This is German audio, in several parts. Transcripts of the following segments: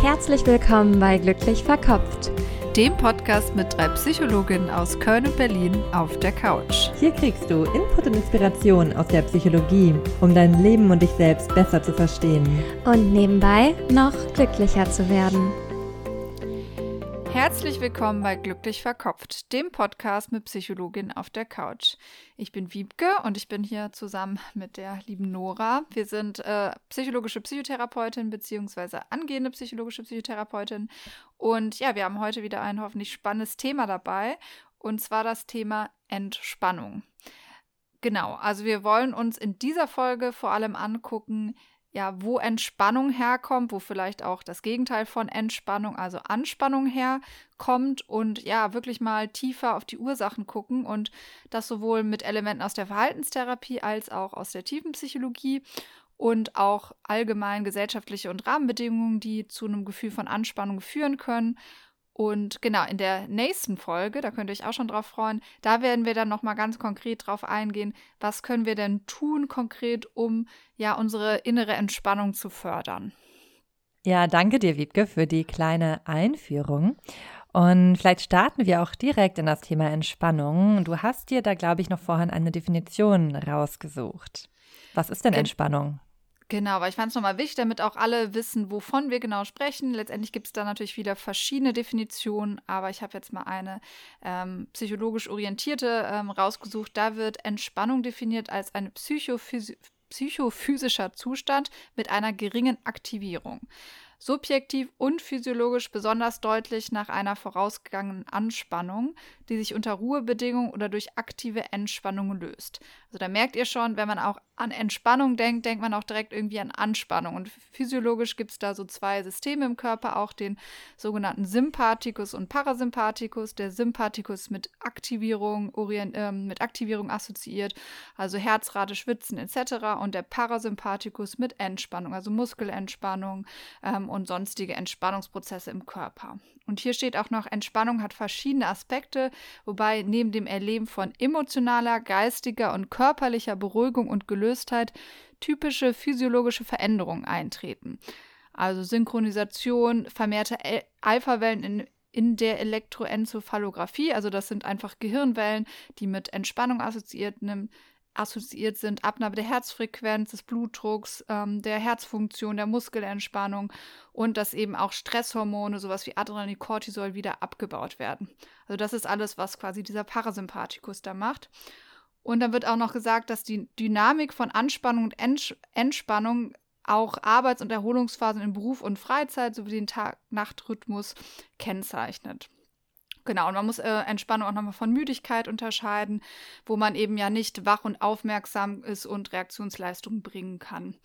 Herzlich willkommen bei Glücklich Verkopft, dem Podcast mit 3 Psychologinnen aus Köln und Berlin auf der Couch. Hier kriegst du Input und Inspiration aus der Psychologie, um dein Leben und dich selbst besser zu verstehen. Und nebenbei noch glücklicher zu werden. Herzlich willkommen bei Glücklich Verkopft, dem Podcast mit Psychologin auf der Couch. Ich bin Wiebke und ich bin hier zusammen mit der lieben Nora. Wir sind psychologische Psychotherapeutin bzw. angehende psychologische Psychotherapeutin. Und ja, wir haben heute wieder ein hoffentlich spannendes Thema dabei, und zwar das Thema Entspannung. Genau, also wir wollen uns in dieser Folge vor allem angucken, ja, wo Entspannung herkommt, wo vielleicht auch das Gegenteil von Entspannung, also Anspannung herkommt, und ja, wirklich mal tiefer auf die Ursachen gucken, und das sowohl mit Elementen aus der Verhaltenstherapie als auch aus der Tiefenpsychologie und auch allgemein gesellschaftliche und Rahmenbedingungen, die zu einem Gefühl von Anspannung führen können. Und genau, in der nächsten Folge, da könnt ihr euch auch schon drauf freuen, da werden wir dann nochmal ganz konkret drauf eingehen, was können wir denn tun konkret, um ja unsere innere Entspannung zu fördern. Ja, danke dir, Wiebke, für die kleine Einführung. Und vielleicht starten wir auch direkt in das Thema Entspannung. Du hast dir da, glaube ich, noch vorhin eine Definition rausgesucht. Was ist denn Entspannung? Genau, weil ich fand es nochmal wichtig, damit auch alle wissen, wovon wir genau sprechen. Letztendlich gibt es da natürlich wieder verschiedene Definitionen, aber ich habe jetzt mal eine psychologisch orientierte rausgesucht. Da wird Entspannung definiert als ein psychophysischer Zustand mit einer geringen Aktivierung. Subjektiv und physiologisch besonders deutlich nach einer vorausgegangenen Anspannung, die sich unter Ruhebedingungen oder durch aktive Entspannung löst. Also da merkt ihr schon, wenn man auch an Entspannung denkt, denkt man auch direkt irgendwie an Anspannung. Und physiologisch gibt es da so 2 Systeme im Körper, auch den sogenannten Sympathikus und Parasympathikus. Der Sympathikus mit Aktivierung assoziiert, also Herzrate, Schwitzen etc. Und der Parasympathikus mit Entspannung, also Muskelentspannung und sonstige Entspannungsprozesse im Körper. Und hier steht auch noch, Entspannung hat verschiedene Aspekte, wobei neben dem Erleben von emotionaler, geistiger und körperlicher Beruhigung und Gelöstheit typische physiologische Veränderungen eintreten. Also Synchronisation, vermehrte Alphawellen in der Elektroenzephalographie, also das sind einfach Gehirnwellen, die mit Entspannung assoziiert sind, Abnahme der Herzfrequenz, des Blutdrucks, der Herzfunktion, der Muskelentspannung, und dass eben auch Stresshormone, sowas wie Adrenalin, Cortisol, wieder abgebaut werden. Also das ist alles, was quasi dieser Parasympathikus da macht. Und dann wird auch noch gesagt, dass die Dynamik von Anspannung und Entspannung auch Arbeits- und Erholungsphasen in Beruf und Freizeit sowie den Tag-Nacht-Rhythmus kennzeichnet. Genau, und man muss Entspannung auch nochmal von Müdigkeit unterscheiden, wo man eben ja nicht wach und aufmerksam ist und Reaktionsleistungen bringen kann.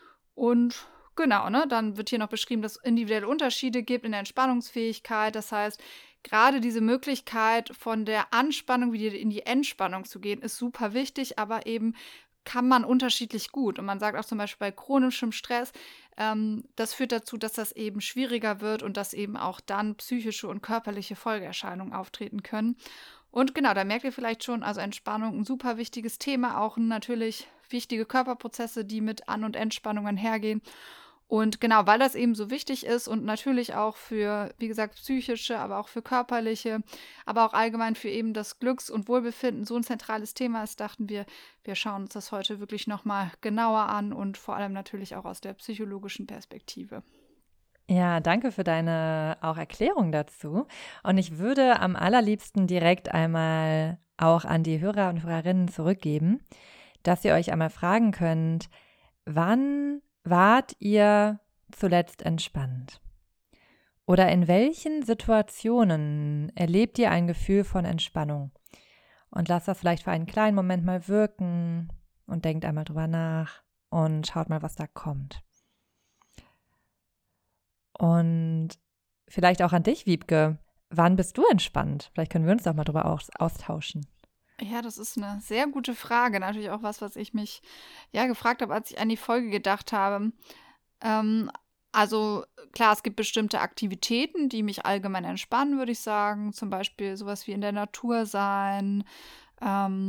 Und genau, dann wird hier noch beschrieben, dass es individuelle Unterschiede gibt in der Entspannungsfähigkeit. Das heißt, gerade diese Möglichkeit von der Anspannung wieder in die Entspannung zu gehen, ist super wichtig, aber eben kann man unterschiedlich gut. Und man sagt auch zum Beispiel bei chronischem Stress, das führt dazu, dass das eben schwieriger wird und dass eben auch dann psychische und körperliche Folgeerscheinungen auftreten können. Und genau, da merkt ihr vielleicht schon, also Entspannung ein super wichtiges Thema, auch natürlich wichtige Körperprozesse, die mit An- und Entspannung einhergehen. Und genau, weil das eben so wichtig ist und natürlich auch für, wie gesagt, psychische, aber auch für körperliche, aber auch allgemein für eben das Glücks- und Wohlbefinden so ein zentrales Thema ist, dachten wir, wir schauen uns das heute wirklich nochmal genauer an und vor allem natürlich auch aus der psychologischen Perspektive. Ja, danke für deine auch Erklärung dazu. Und ich würde am allerliebsten direkt einmal auch an die Hörer und Hörerinnen zurückgeben, dass ihr euch einmal fragen könnt, wann wart ihr zuletzt entspannt? Oder in welchen Situationen erlebt ihr ein Gefühl von Entspannung? Und lasst das vielleicht für einen kleinen Moment mal wirken und denkt einmal drüber nach und schaut mal, was da kommt. Und vielleicht auch an dich, Wiebke. Wann bist du entspannt? Vielleicht können wir uns doch mal drüber austauschen. Ja, das ist eine sehr gute Frage. Natürlich auch was ich mich gefragt habe, als ich an die Folge gedacht habe. Also klar, es gibt bestimmte Aktivitäten, die mich allgemein entspannen, würde ich sagen. Zum Beispiel sowas wie in der Natur sein,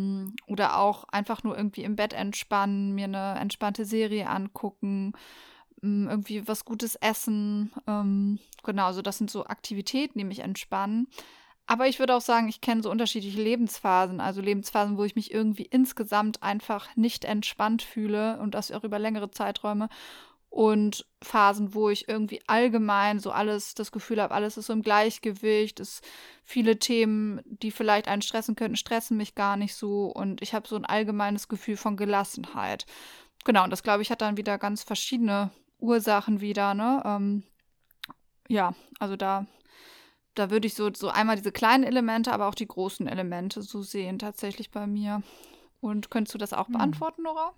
oder auch einfach nur irgendwie im Bett entspannen, mir eine entspannte Serie angucken. irgendwie was Gutes essen. Genau, also das sind so Aktivitäten, die mich entspannen. Aber ich würde auch sagen, ich kenne so unterschiedliche Lebensphasen. Also Lebensphasen, wo ich mich irgendwie insgesamt einfach nicht entspannt fühle und das auch über längere Zeiträume. Und Phasen, wo ich irgendwie allgemein so alles, das Gefühl habe, alles ist so im Gleichgewicht. Viele Themen, die vielleicht einen stressen könnten, stressen mich gar nicht so. Und ich habe so ein allgemeines Gefühl von Gelassenheit. Genau, und das, glaube ich, hat dann wieder ganz verschiedene Ursachen wieder, ne? Ja, also da würde ich so einmal diese kleinen Elemente, aber auch die großen Elemente so sehen tatsächlich bei mir. Und könntest du das auch beantworten, Nora?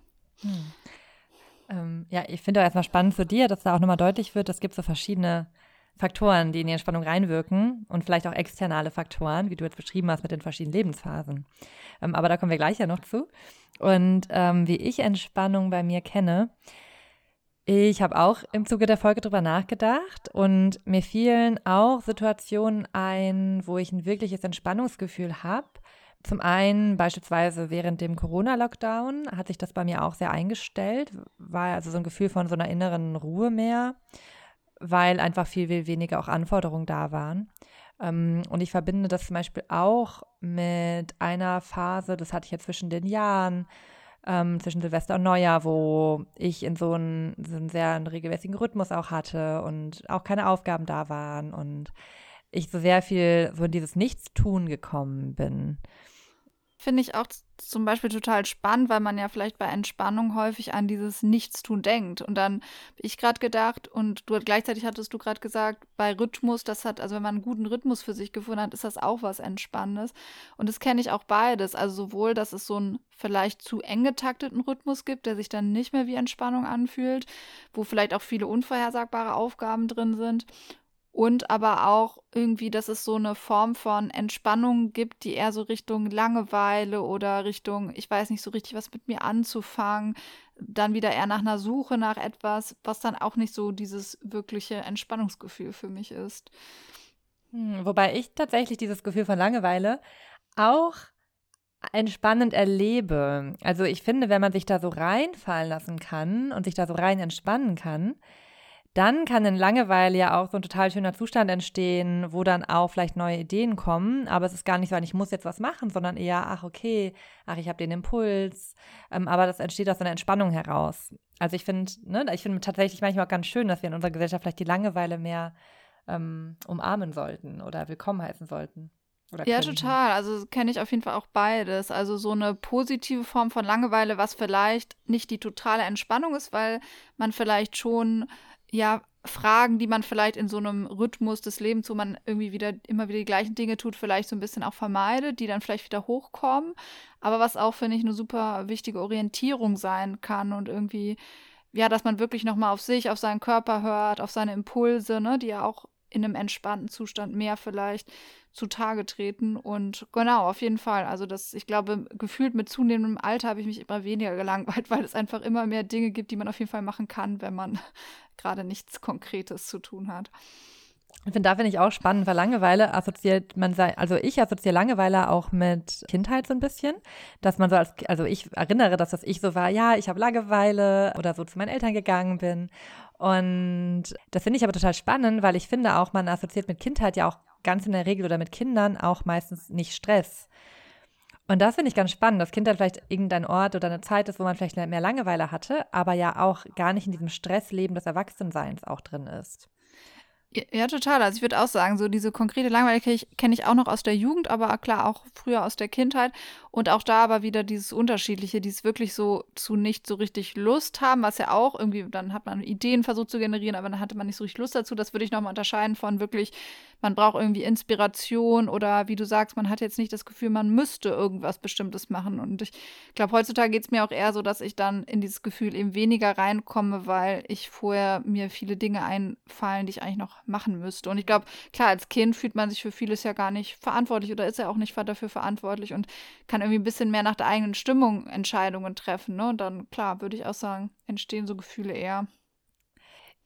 Ja, ich finde auch erstmal spannend für dir, dass da auch nochmal deutlich wird, es gibt so verschiedene Faktoren, die in die Entspannung reinwirken und vielleicht auch externe Faktoren, wie du jetzt beschrieben hast mit den verschiedenen Lebensphasen. Aber da kommen wir gleich ja noch zu. Und wie ich Entspannung bei mir kenne, ich habe auch im Zuge der Folge drüber nachgedacht und mir fielen auch Situationen ein, wo ich ein wirkliches Entspannungsgefühl habe. Zum einen beispielsweise während dem Corona-Lockdown hat sich das bei mir auch sehr eingestellt, war also so ein Gefühl von so einer inneren Ruhe mehr, weil einfach viel weniger auch Anforderungen da waren. Und ich verbinde das zum Beispiel auch mit einer Phase, das hatte ich ja zwischen den Jahren, zwischen Silvester und Neujahr, wo ich in so einen sehr regelmäßigen Rhythmus auch hatte und auch keine Aufgaben da waren und ich so sehr viel so in dieses Nichtstun gekommen bin. Finde ich auch zum Beispiel total spannend, weil man ja vielleicht bei Entspannung häufig an dieses Nichtstun denkt. Und dann habe ich gerade gedacht, und gleichzeitig hattest du gerade gesagt, bei Rhythmus, also wenn man einen guten Rhythmus für sich gefunden hat, ist das auch was Entspannendes. Und das kenne ich auch beides. Also sowohl, dass es so einen vielleicht zu eng getakteten Rhythmus gibt, der sich dann nicht mehr wie Entspannung anfühlt, wo vielleicht auch viele unvorhersagbare Aufgaben drin sind. Und aber auch irgendwie, dass es so eine Form von Entspannung gibt, die eher so Richtung Langeweile oder Richtung, ich weiß nicht so richtig, was mit mir anzufangen, dann wieder eher nach einer Suche nach etwas, was dann auch nicht so dieses wirkliche Entspannungsgefühl für mich ist. Wobei ich tatsächlich dieses Gefühl von Langeweile auch entspannend erlebe. Also ich finde, wenn man sich da so reinfallen lassen kann und sich da so rein entspannen kann, dann kann in Langeweile ja auch so ein total schöner Zustand entstehen, wo dann auch vielleicht neue Ideen kommen, aber es ist gar nicht so, ich muss jetzt was machen, sondern eher, ich habe den Impuls, aber das entsteht aus so einer Entspannung heraus. Also ich finde tatsächlich manchmal auch ganz schön, dass wir in unserer Gesellschaft vielleicht die Langeweile mehr umarmen sollten oder willkommen heißen sollten. Ja, total. Also kenne ich auf jeden Fall auch beides. Also so eine positive Form von Langeweile, was vielleicht nicht die totale Entspannung ist, weil man vielleicht schon Fragen, die man vielleicht in so einem Rhythmus des Lebens, wo man irgendwie immer wieder die gleichen Dinge tut, vielleicht so ein bisschen auch vermeidet, die dann vielleicht wieder hochkommen. Aber was auch, finde ich, eine super wichtige Orientierung sein kann und irgendwie, dass man wirklich nochmal auf sich, auf seinen Körper hört, auf seine Impulse, ne, die ja auch in einem entspannten Zustand mehr vielleicht zutage treten. Und genau, auf jeden Fall. Also ich glaube, gefühlt mit zunehmendem Alter habe ich mich immer weniger gelangweilt, weil es einfach immer mehr Dinge gibt, die man auf jeden Fall machen kann, wenn man gerade nichts Konkretes zu tun hat. Da finde ich auch spannend, weil Langeweile ich assoziiere Langeweile auch mit Kindheit so ein bisschen, dass man ich erinnere, dass das ich so war, ja, ich habe Langeweile oder so zu meinen Eltern gegangen bin und das finde ich aber total spannend, weil ich finde auch, man assoziiert mit Kindheit ja auch ganz in der Regel oder mit Kindern auch meistens nicht Stress. Und das finde ich ganz spannend, dass Kindheit vielleicht irgendein Ort oder eine Zeit ist, wo man vielleicht mehr Langeweile hatte, aber ja auch gar nicht in diesem Stressleben des Erwachsenseins auch drin ist. Ja, total. Also ich würde auch sagen, so diese konkrete Langeweile kenne ich auch noch aus der Jugend, aber klar auch früher aus der Kindheit. Und auch da aber wieder dieses Unterschiedliche, dieses wirklich so zu nicht so richtig Lust haben, was ja auch irgendwie, dann hat man Ideen versucht zu generieren, aber dann hatte man nicht so richtig Lust dazu. Das würde ich nochmal unterscheiden von wirklich, man braucht irgendwie Inspiration oder wie du sagst, man hat jetzt nicht das Gefühl, man müsste irgendwas Bestimmtes machen. Und ich glaube, heutzutage geht es mir auch eher so, dass ich dann in dieses Gefühl eben weniger reinkomme, weil ich vorher mir viele Dinge einfallen, die ich eigentlich noch machen müsste. Und ich glaube, klar, als Kind fühlt man sich für vieles ja gar nicht verantwortlich oder ist ja auch nicht dafür verantwortlich und kann irgendwie ein bisschen mehr nach der eigenen Stimmung Entscheidungen treffen. Ne? Und dann, klar, würde ich auch sagen, entstehen so Gefühle eher.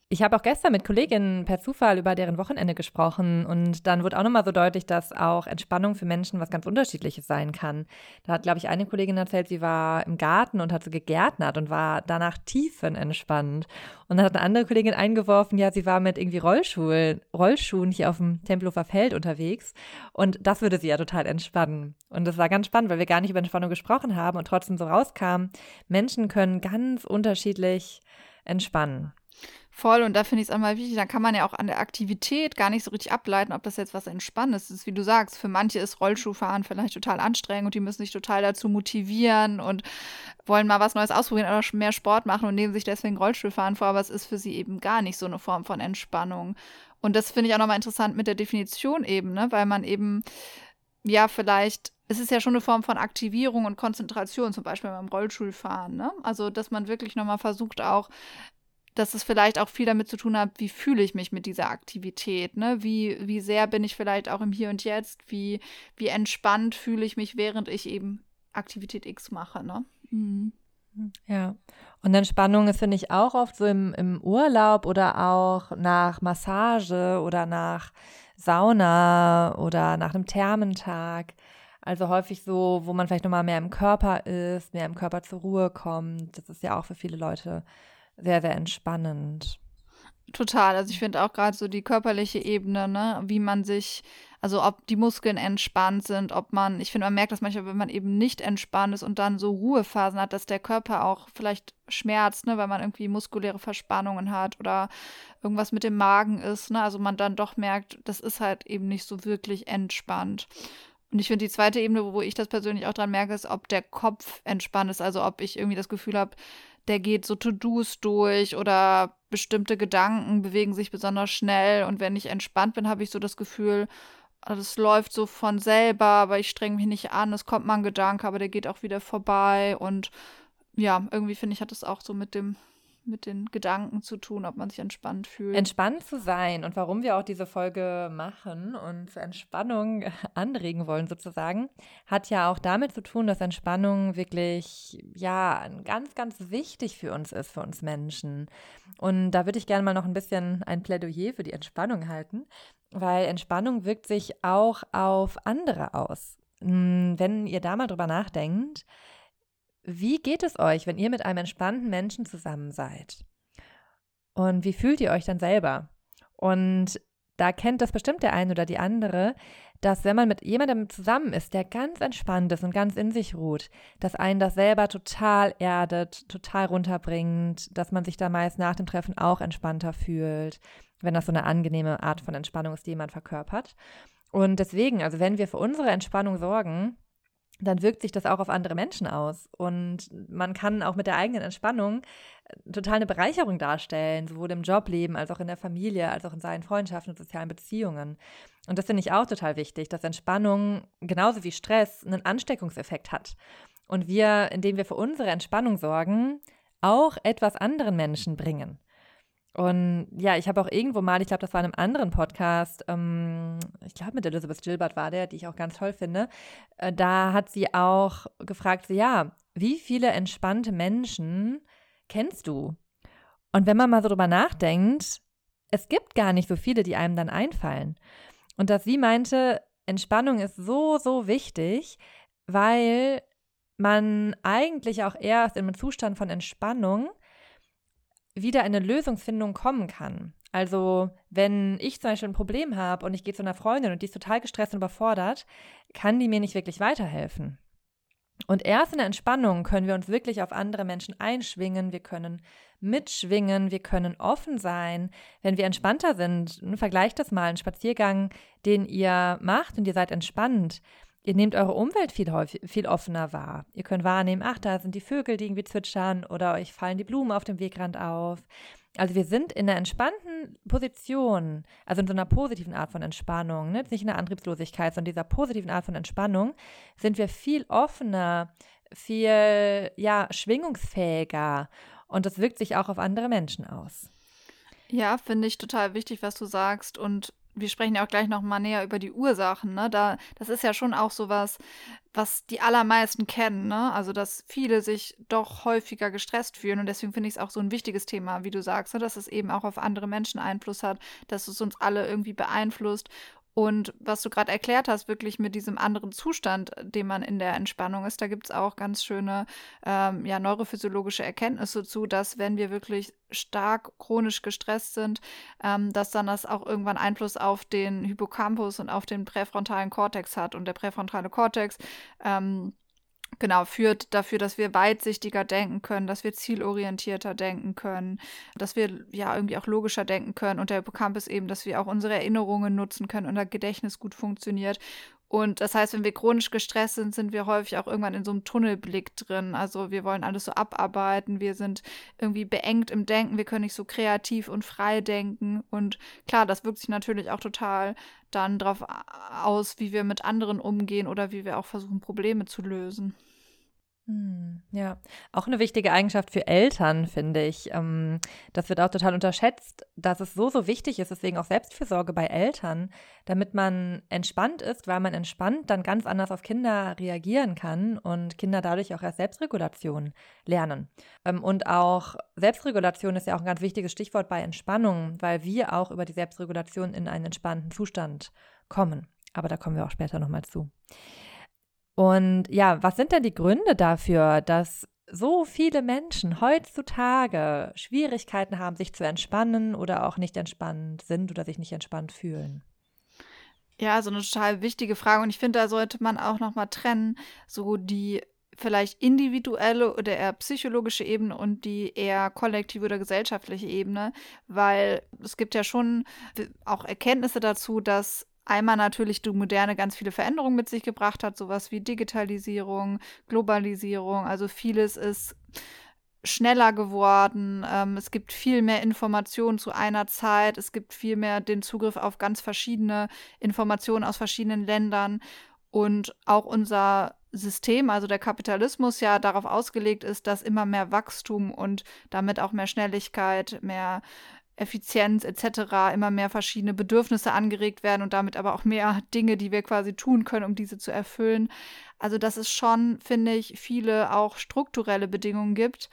Ich habe auch gestern mit Kolleginnen per Zufall über deren Wochenende gesprochen und dann wurde auch nochmal so deutlich, dass auch Entspannung für Menschen was ganz Unterschiedliches sein kann. Da hat, glaube ich, eine Kollegin erzählt, sie war im Garten und hat so gegärtnert und war danach tiefenentspannt. Und dann hat eine andere Kollegin eingeworfen, ja, sie war mit irgendwie Rollschuhen hier auf dem Tempelhofer Feld unterwegs und das würde sie ja total entspannen. Und das war ganz spannend, weil wir gar nicht über Entspannung gesprochen haben und trotzdem so rauskam, Menschen können ganz unterschiedlich entspannen. Voll, und da finde ich es einmal wichtig, dann kann man ja auch an der Aktivität gar nicht so richtig ableiten, ob das jetzt was Entspannendes ist. Wie du sagst, für manche ist Rollschuhfahren vielleicht total anstrengend und die müssen sich total dazu motivieren und wollen mal was Neues ausprobieren oder mehr Sport machen und nehmen sich deswegen Rollstuhlfahren vor, aber es ist für sie eben gar nicht so eine Form von Entspannung. Und das finde ich auch nochmal interessant mit der Definition eben, ne? Weil man eben, ja, vielleicht, es ist ja schon eine Form von Aktivierung und Konzentration, zum Beispiel beim Rollstuhlfahren, ne? Also, dass man wirklich nochmal versucht auch, dass es vielleicht auch viel damit zu tun hat, wie fühle ich mich mit dieser Aktivität, ne? Wie sehr bin ich vielleicht auch im Hier und Jetzt, wie entspannt fühle ich mich, während ich eben Aktivität X mache, ne? Mhm. Ja, und Entspannung ist, finde ich, auch oft so im Urlaub oder auch nach Massage oder nach Sauna oder nach einem Thermentag. Also häufig so, wo man vielleicht nochmal mehr im Körper ist, mehr im Körper zur Ruhe kommt. Das ist ja auch für viele Leute sehr, sehr entspannend. Total. Also ich finde auch gerade so die körperliche Ebene, ne, wie man sich, also ob die Muskeln entspannt sind, ich finde, man merkt das manchmal, wenn man eben nicht entspannt ist und dann so Ruhephasen hat, dass der Körper auch vielleicht schmerzt, ne, weil man irgendwie muskuläre Verspannungen hat oder irgendwas mit dem Magen ist, ne, also man dann doch merkt, das ist halt eben nicht so wirklich entspannt. Und ich finde, die zweite Ebene, wo ich das persönlich auch dran merke, ist, ob der Kopf entspannt ist, also ob ich irgendwie das Gefühl habe, der geht so To-Dos durch oder bestimmte Gedanken bewegen sich besonders schnell. Und wenn ich entspannt bin, habe ich so das Gefühl, das läuft so von selber, aber ich strenge mich nicht an. Es kommt mal ein Gedanke, aber der geht auch wieder vorbei. Und ja, irgendwie finde ich, hat es auch so mit den Gedanken zu tun, ob man sich entspannt fühlt. Entspannt zu sein und warum wir auch diese Folge machen und zur Entspannung anregen wollen sozusagen, hat ja auch damit zu tun, dass Entspannung wirklich, ja, ganz, ganz wichtig für uns ist, für uns Menschen. Und da würde ich gerne mal noch ein bisschen ein Plädoyer für die Entspannung halten, weil Entspannung wirkt sich auch auf andere aus. Wenn ihr da mal drüber nachdenkt, wie geht es euch, wenn ihr mit einem entspannten Menschen zusammen seid? Und wie fühlt ihr euch dann selber? Und da kennt das bestimmt der eine oder die andere, dass wenn man mit jemandem zusammen ist, der ganz entspannt ist und ganz in sich ruht, dass einen das selber total erdet, total runterbringt, dass man sich da meist nach dem Treffen auch entspannter fühlt, wenn das so eine angenehme Art von Entspannung ist, die man verkörpert. Und deswegen, also wenn wir für unsere Entspannung sorgen, dann wirkt sich das auch auf andere Menschen aus. Und man kann auch mit der eigenen Entspannung total eine Bereicherung darstellen, sowohl im Jobleben als auch in der Familie, als auch in seinen Freundschaften und sozialen Beziehungen. Und das finde ich auch total wichtig, dass Entspannung genauso wie Stress einen Ansteckungseffekt hat. Und wir, indem wir für unsere Entspannung sorgen, auch etwas anderen Menschen bringen. Und ja, ich habe auch irgendwo mal, ich glaube, das war in einem anderen Podcast, ich glaube mit Elizabeth Gilbert war der, die ich auch ganz toll finde, da hat sie auch gefragt, so, ja, wie viele entspannte Menschen kennst du? Und wenn man mal so drüber nachdenkt, es gibt gar nicht so viele, die einem dann einfallen. Und dass sie meinte, Entspannung ist so, so wichtig, weil man eigentlich auch erst in einem Zustand von Entspannung wieder in eine Lösungsfindung kommen kann. Also wenn ich zum Beispiel ein Problem habe und ich gehe zu einer Freundin und die ist total gestresst und überfordert, kann die mir nicht wirklich weiterhelfen. Und erst in der Entspannung können wir uns wirklich auf andere Menschen einschwingen, wir können mitschwingen, wir können offen sein. Wenn wir entspannter sind, vergleicht das mal, einen Spaziergang, den ihr macht und ihr seid entspannt. Ihr nehmt eure Umwelt viel offener wahr. Ihr könnt wahrnehmen, ach, da sind die Vögel, die irgendwie zwitschern oder euch fallen die Blumen auf dem Wegrand auf. Also wir sind in einer entspannten Position, also in so einer positiven Art von Entspannung, ne? Nicht in einer Antriebslosigkeit, sondern in dieser positiven Art von Entspannung sind wir viel offener, viel, ja, schwingungsfähiger und das wirkt sich auch auf andere Menschen aus. Ja, finde ich total wichtig, was du sagst und wir sprechen ja auch gleich noch mal näher über die Ursachen, ne? Das ist ja schon auch sowas, was die allermeisten kennen, ne? Also, dass viele sich doch häufiger gestresst fühlen und deswegen finde ich es auch so ein wichtiges Thema, wie du sagst, ne? Dass es eben auch auf andere Menschen Einfluss hat, dass es uns alle irgendwie beeinflusst. Und was du gerade erklärt hast, wirklich mit diesem anderen Zustand, den man in der Entspannung ist, da gibt es auch ganz schöne neurophysiologische Erkenntnisse zu, dass wenn wir wirklich stark chronisch gestresst sind, dass dann das auch irgendwann Einfluss auf den Hippocampus und auf den präfrontalen Kortex hat. Und der präfrontale Kortex genau, führt dafür, dass wir weitsichtiger denken können, dass wir zielorientierter denken können, dass wir ja irgendwie auch logischer denken können und der Hippocampus eben, dass wir auch unsere Erinnerungen nutzen können und unser Gedächtnis gut funktioniert. Und das heißt, wenn wir chronisch gestresst sind, sind wir häufig auch irgendwann in so einem Tunnelblick drin. Also wir wollen alles so abarbeiten, wir sind irgendwie beengt im Denken, wir können nicht so kreativ und frei denken. Und klar, das wirkt sich natürlich auch total dann darauf aus, wie wir mit anderen umgehen oder wie wir auch versuchen, Probleme zu lösen. Ja, auch eine wichtige Eigenschaft für Eltern, finde ich. Das wird auch total unterschätzt, dass es so, so wichtig ist, deswegen auch Selbstfürsorge bei Eltern, damit man entspannt ist, weil man entspannt dann ganz anders auf Kinder reagieren kann und Kinder dadurch auch erst Selbstregulation lernen. Und auch Selbstregulation ist ja auch ein ganz wichtiges Stichwort bei Entspannung, weil wir auch über die Selbstregulation in einen entspannten Zustand kommen. Aber da kommen wir auch später nochmal zu. Und ja, was sind denn die Gründe dafür, dass so viele Menschen heutzutage Schwierigkeiten haben, sich zu entspannen oder auch nicht entspannt sind oder sich nicht entspannt fühlen? Ja, so eine total wichtige Frage. Und ich finde, da sollte man auch nochmal trennen, so die vielleicht individuelle oder eher psychologische Ebene und die eher kollektive oder gesellschaftliche Ebene, weil es gibt ja schon auch Erkenntnisse dazu, dass einmal natürlich die Moderne ganz viele Veränderungen mit sich gebracht hat, sowas wie Digitalisierung, Globalisierung, also vieles ist schneller geworden, es gibt viel mehr Informationen zu einer Zeit, es gibt viel mehr den Zugriff auf ganz verschiedene Informationen aus verschiedenen Ländern und auch unser System, also der Kapitalismus, ja darauf ausgelegt ist, dass immer mehr Wachstum und damit auch mehr Schnelligkeit, mehr Effizienz etc., immer mehr verschiedene Bedürfnisse angeregt werden und damit aber auch mehr Dinge, die wir quasi tun können, um diese zu erfüllen. Also dass es schon, finde ich, viele auch strukturelle Bedingungen gibt.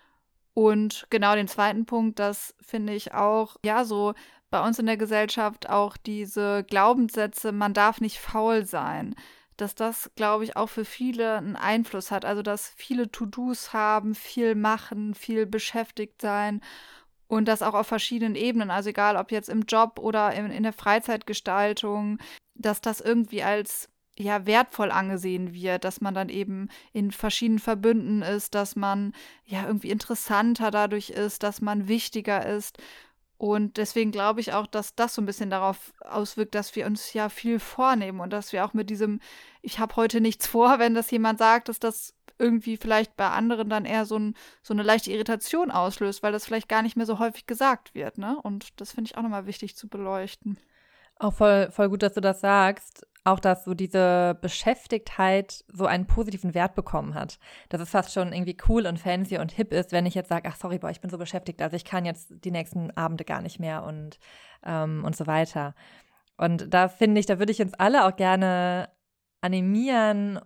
Und genau den zweiten Punkt, das finde ich auch, ja, so bei uns in der Gesellschaft auch diese Glaubenssätze, man darf nicht faul sein, dass das, glaube ich, auch für viele einen Einfluss hat. Also dass viele To-Dos haben, viel machen, viel beschäftigt sein. Und das auch auf verschiedenen Ebenen, also egal ob jetzt im Job oder in der Freizeitgestaltung, dass das irgendwie als ja wertvoll angesehen wird, dass man dann eben in verschiedenen Verbünden ist, dass man ja irgendwie interessanter dadurch ist, dass man wichtiger ist. Und deswegen glaube ich auch, dass das so ein bisschen darauf auswirkt, dass wir uns ja viel vornehmen und dass wir auch mit diesem, ich habe heute nichts vor, wenn das jemand sagt, dass das irgendwie vielleicht bei anderen dann eher so eine leichte Irritation auslöst, weil das vielleicht gar nicht mehr so häufig gesagt wird, ne? Und das finde ich auch nochmal wichtig zu beleuchten. Auch voll gut, dass du das sagst. Auch, dass so diese Beschäftigtheit so einen positiven Wert bekommen hat. Dass es fast schon irgendwie cool und fancy und hip ist, wenn ich jetzt sage, ach sorry, boah, ich bin so beschäftigt, also ich kann jetzt die nächsten Abende gar nicht mehr und so weiter. Und da finde ich, da würde ich uns alle auch gerne animieren,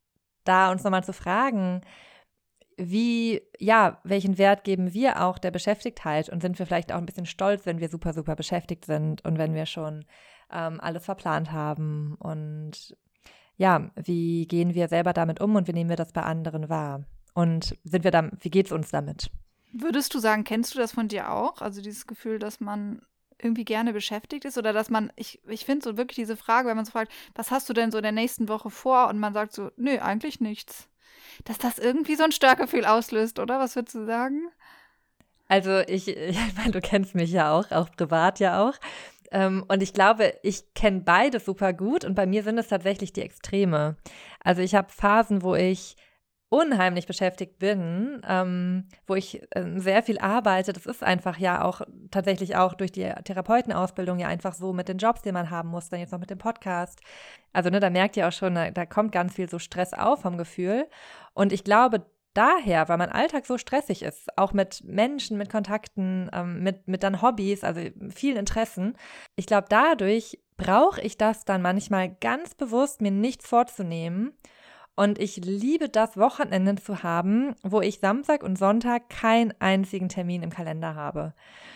da uns nochmal zu fragen, welchen Wert geben wir auch der Beschäftigtheit und sind wir vielleicht auch ein bisschen stolz, wenn wir super, super beschäftigt sind und wenn wir schon alles verplant haben und ja, wie gehen wir selber damit um und wie nehmen wir das bei anderen wahr und wie geht es uns damit? Würdest du sagen, kennst du das von dir auch? Also dieses Gefühl, dass man irgendwie gerne beschäftigt ist oder dass man, ich finde so wirklich diese Frage, wenn man so fragt, was hast du denn so in der nächsten Woche vor? Und man sagt so, nö, eigentlich nichts. Dass das irgendwie so ein Störgefühl auslöst, oder? Was würdest du sagen? Also ich meine, du kennst mich ja auch privat ja auch. Und ich glaube, ich kenne beides super gut und bei mir sind es tatsächlich die Extreme. Also ich habe Phasen, wo ich unheimlich beschäftigt bin, wo ich sehr viel arbeite. Das ist einfach ja auch tatsächlich auch durch die Therapeutenausbildung ja einfach so mit den Jobs, die man haben muss, dann jetzt noch mit dem Podcast. Also da merkt ihr auch schon, da kommt ganz viel so Stress auf vom Gefühl. Und ich glaube, daher, weil mein Alltag so stressig ist, auch mit Menschen, mit Kontakten, mit dann Hobbys, also vielen Interessen. Ich glaube, dadurch brauche ich das dann manchmal ganz bewusst, mir nichts vorzunehmen. Und ich liebe das, Wochenende zu haben, wo ich Samstag und Sonntag keinen einzigen Termin im Kalender habe.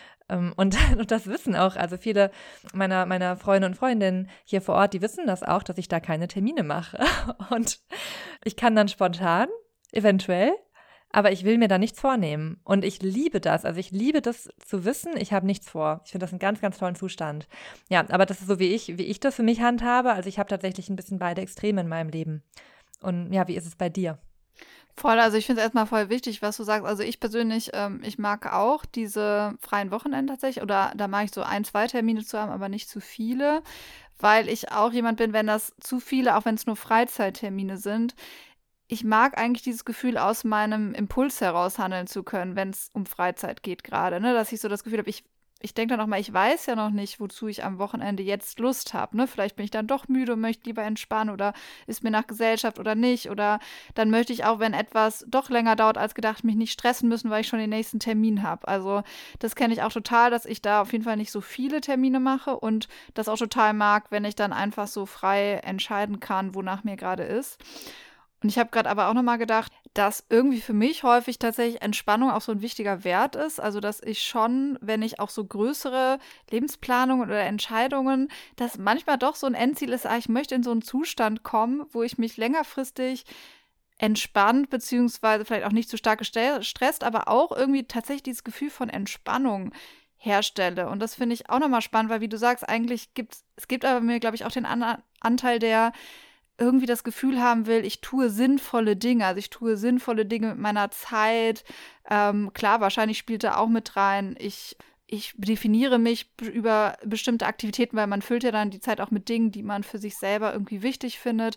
Und das wissen auch, also viele meiner Freunde und Freundinnen hier vor Ort, die wissen das auch, dass ich da keine Termine mache. Und ich kann dann spontan, eventuell, aber ich will mir da nichts vornehmen. Und ich liebe das. Also ich liebe das zu wissen, ich habe nichts vor. Ich finde das einen ganz, ganz tollen Zustand. Ja, aber das ist so, wie ich das für mich handhabe. Also ich habe tatsächlich ein bisschen beide Extreme in meinem Leben. Und ja, wie ist es bei dir? Voll, also ich finde es erstmal voll wichtig, was du sagst. Also ich persönlich, ich mag auch diese freien Wochenenden tatsächlich. Oder da mag ich so 1, 2 Termine zu haben, aber nicht zu viele. Weil ich auch jemand bin, wenn das zu viele, auch wenn es nur Freizeittermine sind, ich mag eigentlich dieses Gefühl, aus meinem Impuls heraus handeln zu können, wenn es um Freizeit geht gerade, ne? Dass ich so das Gefühl habe, ich denke dann auch mal, ich weiß ja noch nicht, wozu ich am Wochenende jetzt Lust habe, ne? Vielleicht bin ich dann doch müde und möchte lieber entspannen oder ist mir nach Gesellschaft oder nicht. Oder dann möchte ich auch, wenn etwas doch länger dauert als gedacht, mich nicht stressen müssen, weil ich schon den nächsten Termin habe. Also das kenne ich auch total, dass ich da auf jeden Fall nicht so viele Termine mache und das auch total mag, wenn ich dann einfach so frei entscheiden kann, wonach mir gerade ist. Und ich habe gerade aber auch nochmal gedacht, dass irgendwie für mich häufig tatsächlich Entspannung auch so ein wichtiger Wert ist. Also, dass ich schon, wenn ich auch so größere Lebensplanungen oder Entscheidungen, dass manchmal doch so ein Endziel ist, ich möchte in so einen Zustand kommen, wo ich mich längerfristig entspannt, beziehungsweise vielleicht auch nicht zu stark gestresst, aber auch irgendwie tatsächlich dieses Gefühl von Entspannung herstelle. Und das finde ich auch nochmal spannend, weil wie du sagst, eigentlich gibt aber mir, glaube ich, auch den Anteil, der irgendwie das Gefühl haben will, ich tue sinnvolle Dinge. Also ich tue sinnvolle Dinge mit meiner Zeit. Klar, wahrscheinlich spielt da auch mit rein. Ich definiere mich über bestimmte Aktivitäten, weil man füllt ja dann die Zeit auch mit Dingen, die man für sich selber irgendwie wichtig findet.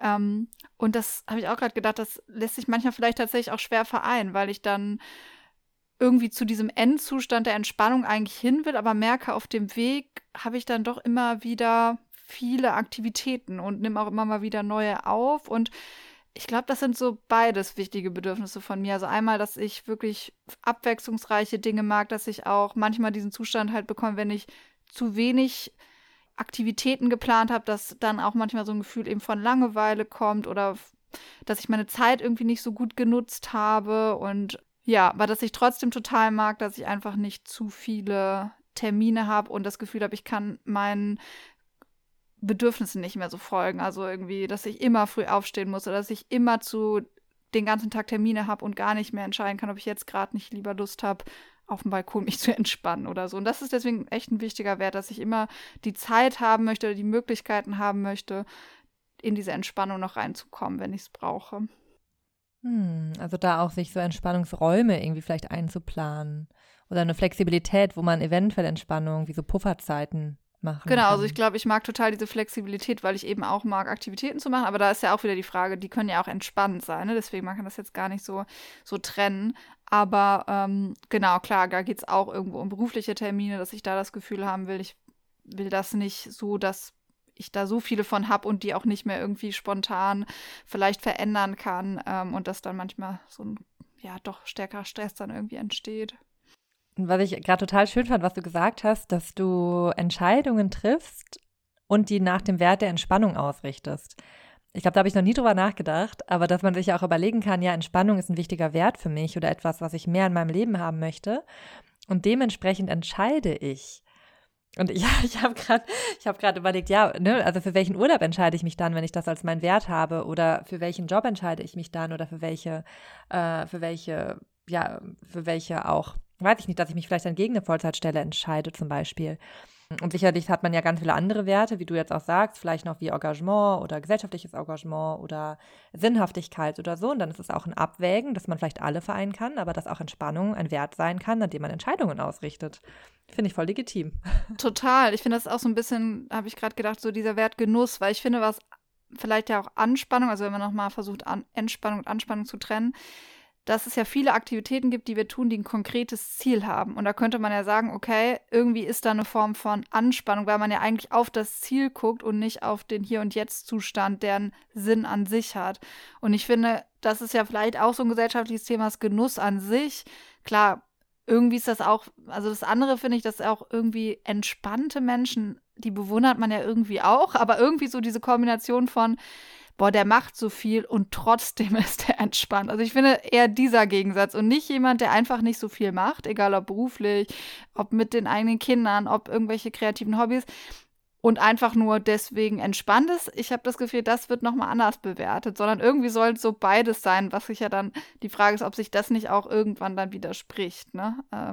Und das habe ich auch gerade gedacht, das lässt sich manchmal vielleicht tatsächlich auch schwer vereinen, weil ich dann irgendwie zu diesem Endzustand der Entspannung eigentlich hin will, aber merke, auf dem Weg habe ich dann doch immer wieder viele Aktivitäten und nehme auch immer mal wieder neue auf. Und ich glaube, das sind so beides wichtige Bedürfnisse von mir. Also einmal, dass ich wirklich abwechslungsreiche Dinge mag, dass ich auch manchmal diesen Zustand halt bekomme, wenn ich zu wenig Aktivitäten geplant habe, dass dann auch manchmal so ein Gefühl eben von Langeweile kommt oder dass ich meine Zeit irgendwie nicht so gut genutzt habe. Und ja, aber dass ich trotzdem total mag, dass ich einfach nicht zu viele Termine habe und das Gefühl habe, ich kann meinen Bedürfnissen nicht mehr so folgen. Also irgendwie, dass ich immer früh aufstehen muss oder dass ich immer den ganzen Tag Termine habe und gar nicht mehr entscheiden kann, ob ich jetzt gerade nicht lieber Lust habe, auf dem Balkon mich zu entspannen oder so. Und das ist deswegen echt ein wichtiger Wert, dass ich immer die Zeit haben möchte oder die Möglichkeiten haben möchte, in diese Entspannung noch reinzukommen, wenn ich es brauche. Also da auch sich so Entspannungsräume irgendwie vielleicht einzuplanen oder eine Flexibilität, wo man eventuell Entspannung, wie so Pufferzeiten machen Genau, kann. also ich glaube, ich mag total diese Flexibilität, weil ich eben auch mag, Aktivitäten zu machen. Aber da ist ja auch wieder die Frage, die können ja auch entspannend sein. Ne? Deswegen man kann das jetzt gar nicht so trennen. Aber genau, klar, da geht es auch irgendwo um berufliche Termine, dass ich da das Gefühl haben will, ich will das nicht so, dass ich da so viele von habe und die auch nicht mehr irgendwie spontan vielleicht verändern kann und dass dann manchmal so ein, ja, doch stärkerer Stress dann irgendwie entsteht. Was ich gerade total schön fand, was du gesagt hast, dass du Entscheidungen triffst und die nach dem Wert der Entspannung ausrichtest. Ich glaube, da habe ich noch nie drüber nachgedacht, aber dass man sich ja auch überlegen kann, ja, Entspannung ist ein wichtiger Wert für mich oder etwas, was ich mehr in meinem Leben haben möchte und dementsprechend entscheide ich. Und ich habe gerade überlegt, ja, ne, also für welchen Urlaub entscheide ich mich dann, wenn ich das als meinen Wert habe oder für welchen Job entscheide ich mich dann oder für welche auch, weiß ich nicht, dass ich mich vielleicht dann gegen eine Vollzeitstelle entscheide zum Beispiel. Und sicherlich hat man ja ganz viele andere Werte, wie du jetzt auch sagst, vielleicht noch wie Engagement oder gesellschaftliches Engagement oder Sinnhaftigkeit oder so. Und dann ist es auch ein Abwägen, dass man vielleicht alle vereinen kann, aber dass auch Entspannung ein Wert sein kann, an dem man Entscheidungen ausrichtet. Finde ich voll legitim. Total. Ich finde das auch so ein bisschen, habe ich gerade gedacht, so dieser Wert Genuss, weil ich finde, was vielleicht ja auch Anspannung, also wenn man nochmal versucht, Entspannung und Anspannung zu trennen, dass es ja viele Aktivitäten gibt, die wir tun, die ein konkretes Ziel haben. Und da könnte man ja sagen, okay, irgendwie ist da eine Form von Anspannung, weil man ja eigentlich auf das Ziel guckt und nicht auf den Hier- und Jetzt-Zustand, der einen Sinn an sich hat. Und ich finde, das ist ja vielleicht auch so ein gesellschaftliches Thema, das Genuss an sich. Klar, irgendwie ist das auch, also das andere finde ich, dass auch irgendwie entspannte Menschen, die bewundert man ja irgendwie auch, aber irgendwie so diese Kombination von, boah, der macht so viel und trotzdem ist der entspannt. Also ich finde eher dieser Gegensatz und nicht jemand, der einfach nicht so viel macht, egal ob beruflich, ob mit den eigenen Kindern, ob irgendwelche kreativen Hobbys und einfach nur deswegen entspannt ist. Ich habe das Gefühl, das wird nochmal anders bewertet, sondern irgendwie soll es so beides sein, was sich ja dann, die Frage ist, ob sich das nicht auch irgendwann dann widerspricht, ne?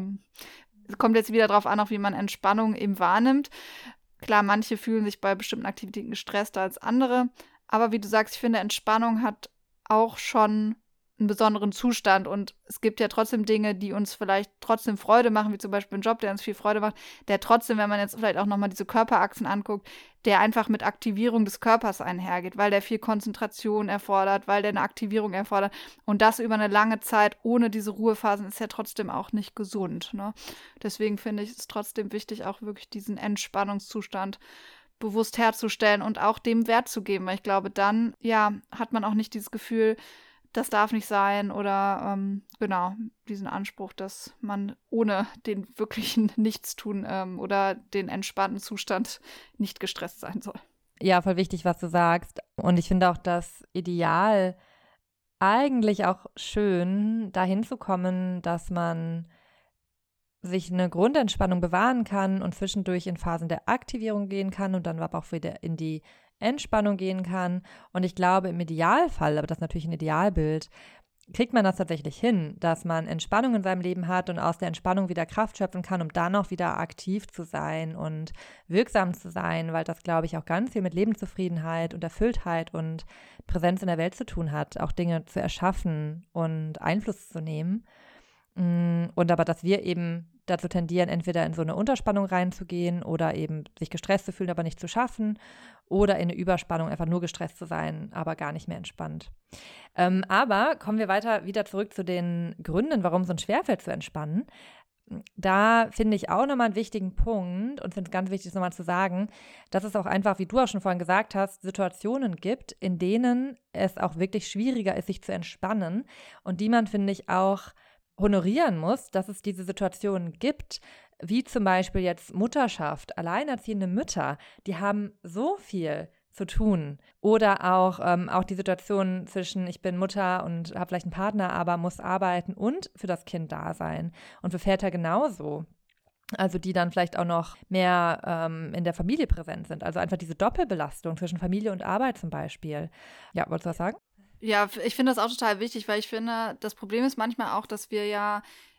Es kommt jetzt wieder darauf an, auch wie man Entspannung eben wahrnimmt. Klar, manche fühlen sich bei bestimmten Aktivitäten gestresster als andere, aber wie du sagst, ich finde, Entspannung hat auch schon einen besonderen Zustand und es gibt ja trotzdem Dinge, die uns vielleicht trotzdem Freude machen, wie zum Beispiel ein Job, der uns viel Freude macht, der trotzdem, wenn man jetzt vielleicht auch nochmal diese Körperachsen anguckt, der einfach mit Aktivierung des Körpers einhergeht, weil der viel Konzentration erfordert, weil der eine Aktivierung erfordert und das über eine lange Zeit ohne diese Ruhephasen ist ja trotzdem auch nicht gesund, ne? Deswegen finde ich es trotzdem wichtig, auch wirklich diesen Entspannungszustand bewusst herzustellen und auch dem Wert zu geben, weil ich glaube, dann, ja, hat man auch nicht dieses Gefühl, das darf nicht sein oder genau, diesen Anspruch, dass man ohne den wirklichen Nichtstun oder den entspannten Zustand nicht gestresst sein soll. Ja, voll wichtig, was du sagst. Und ich finde auch das Ideal eigentlich auch schön, dahin zu kommen, dass man sich eine Grundentspannung bewahren kann und zwischendurch in Phasen der Aktivierung gehen kann und dann aber auch wieder in die Entspannung gehen kann. Und ich glaube, im Idealfall, aber das ist natürlich ein Idealbild, kriegt man das tatsächlich hin, dass man Entspannung in seinem Leben hat und aus der Entspannung wieder Kraft schöpfen kann, um dann auch wieder aktiv zu sein und wirksam zu sein, weil das, glaube ich, auch ganz viel mit Lebenszufriedenheit und Erfülltheit und Präsenz in der Welt zu tun hat, auch Dinge zu erschaffen und Einfluss zu nehmen. Und aber, dass wir eben dazu tendieren, entweder in so eine Unterspannung reinzugehen oder eben sich gestresst zu fühlen, aber nicht zu schaffen oder in eine Überspannung, einfach nur gestresst zu sein, aber gar nicht mehr entspannt. Aber kommen wir wieder zurück zu den Gründen, warum es uns schwerfällt zu entspannen. Da finde ich auch nochmal einen wichtigen Punkt und finde es ganz wichtig, das nochmal zu sagen, dass es auch einfach, wie du auch schon vorhin gesagt hast, Situationen gibt, in denen es auch wirklich schwieriger ist, sich zu entspannen und die man, finde ich, auch honorieren muss, dass es diese Situationen gibt, wie zum Beispiel jetzt Mutterschaft, alleinerziehende Mütter, die haben so viel zu tun. Oder auch die Situation zwischen, ich bin Mutter und habe vielleicht einen Partner, aber muss arbeiten und für das Kind da sein. Und für Väter genauso. Also die dann vielleicht auch noch mehr in der Familie präsent sind. Also einfach diese Doppelbelastung zwischen Familie und Arbeit zum Beispiel. Ja, wolltest du was sagen? Ja, ich finde das auch total wichtig, weil ich finde, das Problem ist manchmal auch, dass wir ja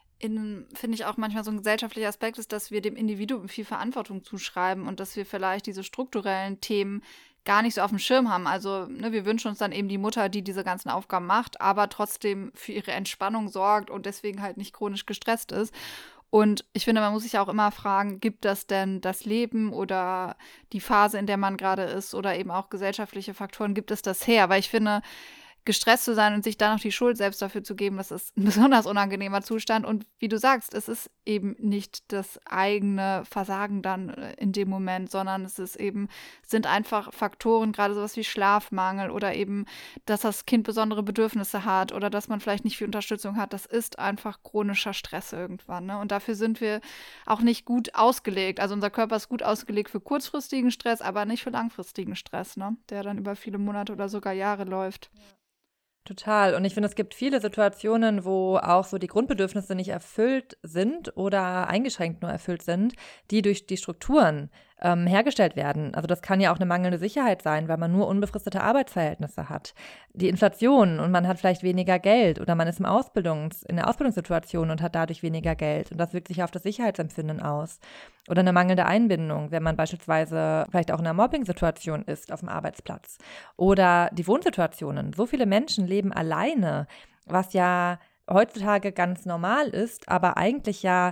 finde ich auch manchmal so ein gesellschaftlicher Aspekt ist, dass wir dem Individuum viel Verantwortung zuschreiben und dass wir vielleicht diese strukturellen Themen gar nicht so auf dem Schirm haben. Also ne, wir wünschen uns dann eben die Mutter, die diese ganzen Aufgaben macht, aber trotzdem für ihre Entspannung sorgt und deswegen halt nicht chronisch gestresst ist. Und ich finde, man muss sich auch immer fragen, gibt das denn das Leben oder die Phase, in der man gerade ist oder eben auch gesellschaftliche Faktoren, gibt es das her? Weil ich finde, gestresst zu sein und sich dann noch die Schuld selbst dafür zu geben, das ist ein besonders unangenehmer Zustand. Und wie du sagst, es ist eben nicht das eigene Versagen dann in dem Moment, sondern sind einfach Faktoren, gerade sowas wie Schlafmangel oder eben, dass das Kind besondere Bedürfnisse hat oder dass man vielleicht nicht viel Unterstützung hat. Das ist einfach chronischer Stress irgendwann, ne? Und dafür sind wir auch nicht gut ausgelegt. Also unser Körper ist gut ausgelegt für kurzfristigen Stress, aber nicht für langfristigen Stress, ne? Der dann über viele Monate oder sogar Jahre läuft. Ja. Total. Und ich finde, es gibt viele Situationen, wo auch so die Grundbedürfnisse nicht erfüllt sind oder eingeschränkt nur erfüllt sind, die durch die Strukturen hergestellt werden. Also das kann ja auch eine mangelnde Sicherheit sein, weil man nur unbefristete Arbeitsverhältnisse hat. Die Inflation und man hat vielleicht weniger Geld oder man ist in der Ausbildungssituation und hat dadurch weniger Geld und das wirkt sich auf das Sicherheitsempfinden aus. Oder eine mangelnde Einbindung, wenn man beispielsweise vielleicht auch in einer Mobbing-Situation ist auf dem Arbeitsplatz. Oder die Wohnsituationen. So viele Menschen leben alleine, was ja heutzutage ganz normal ist, aber eigentlich ja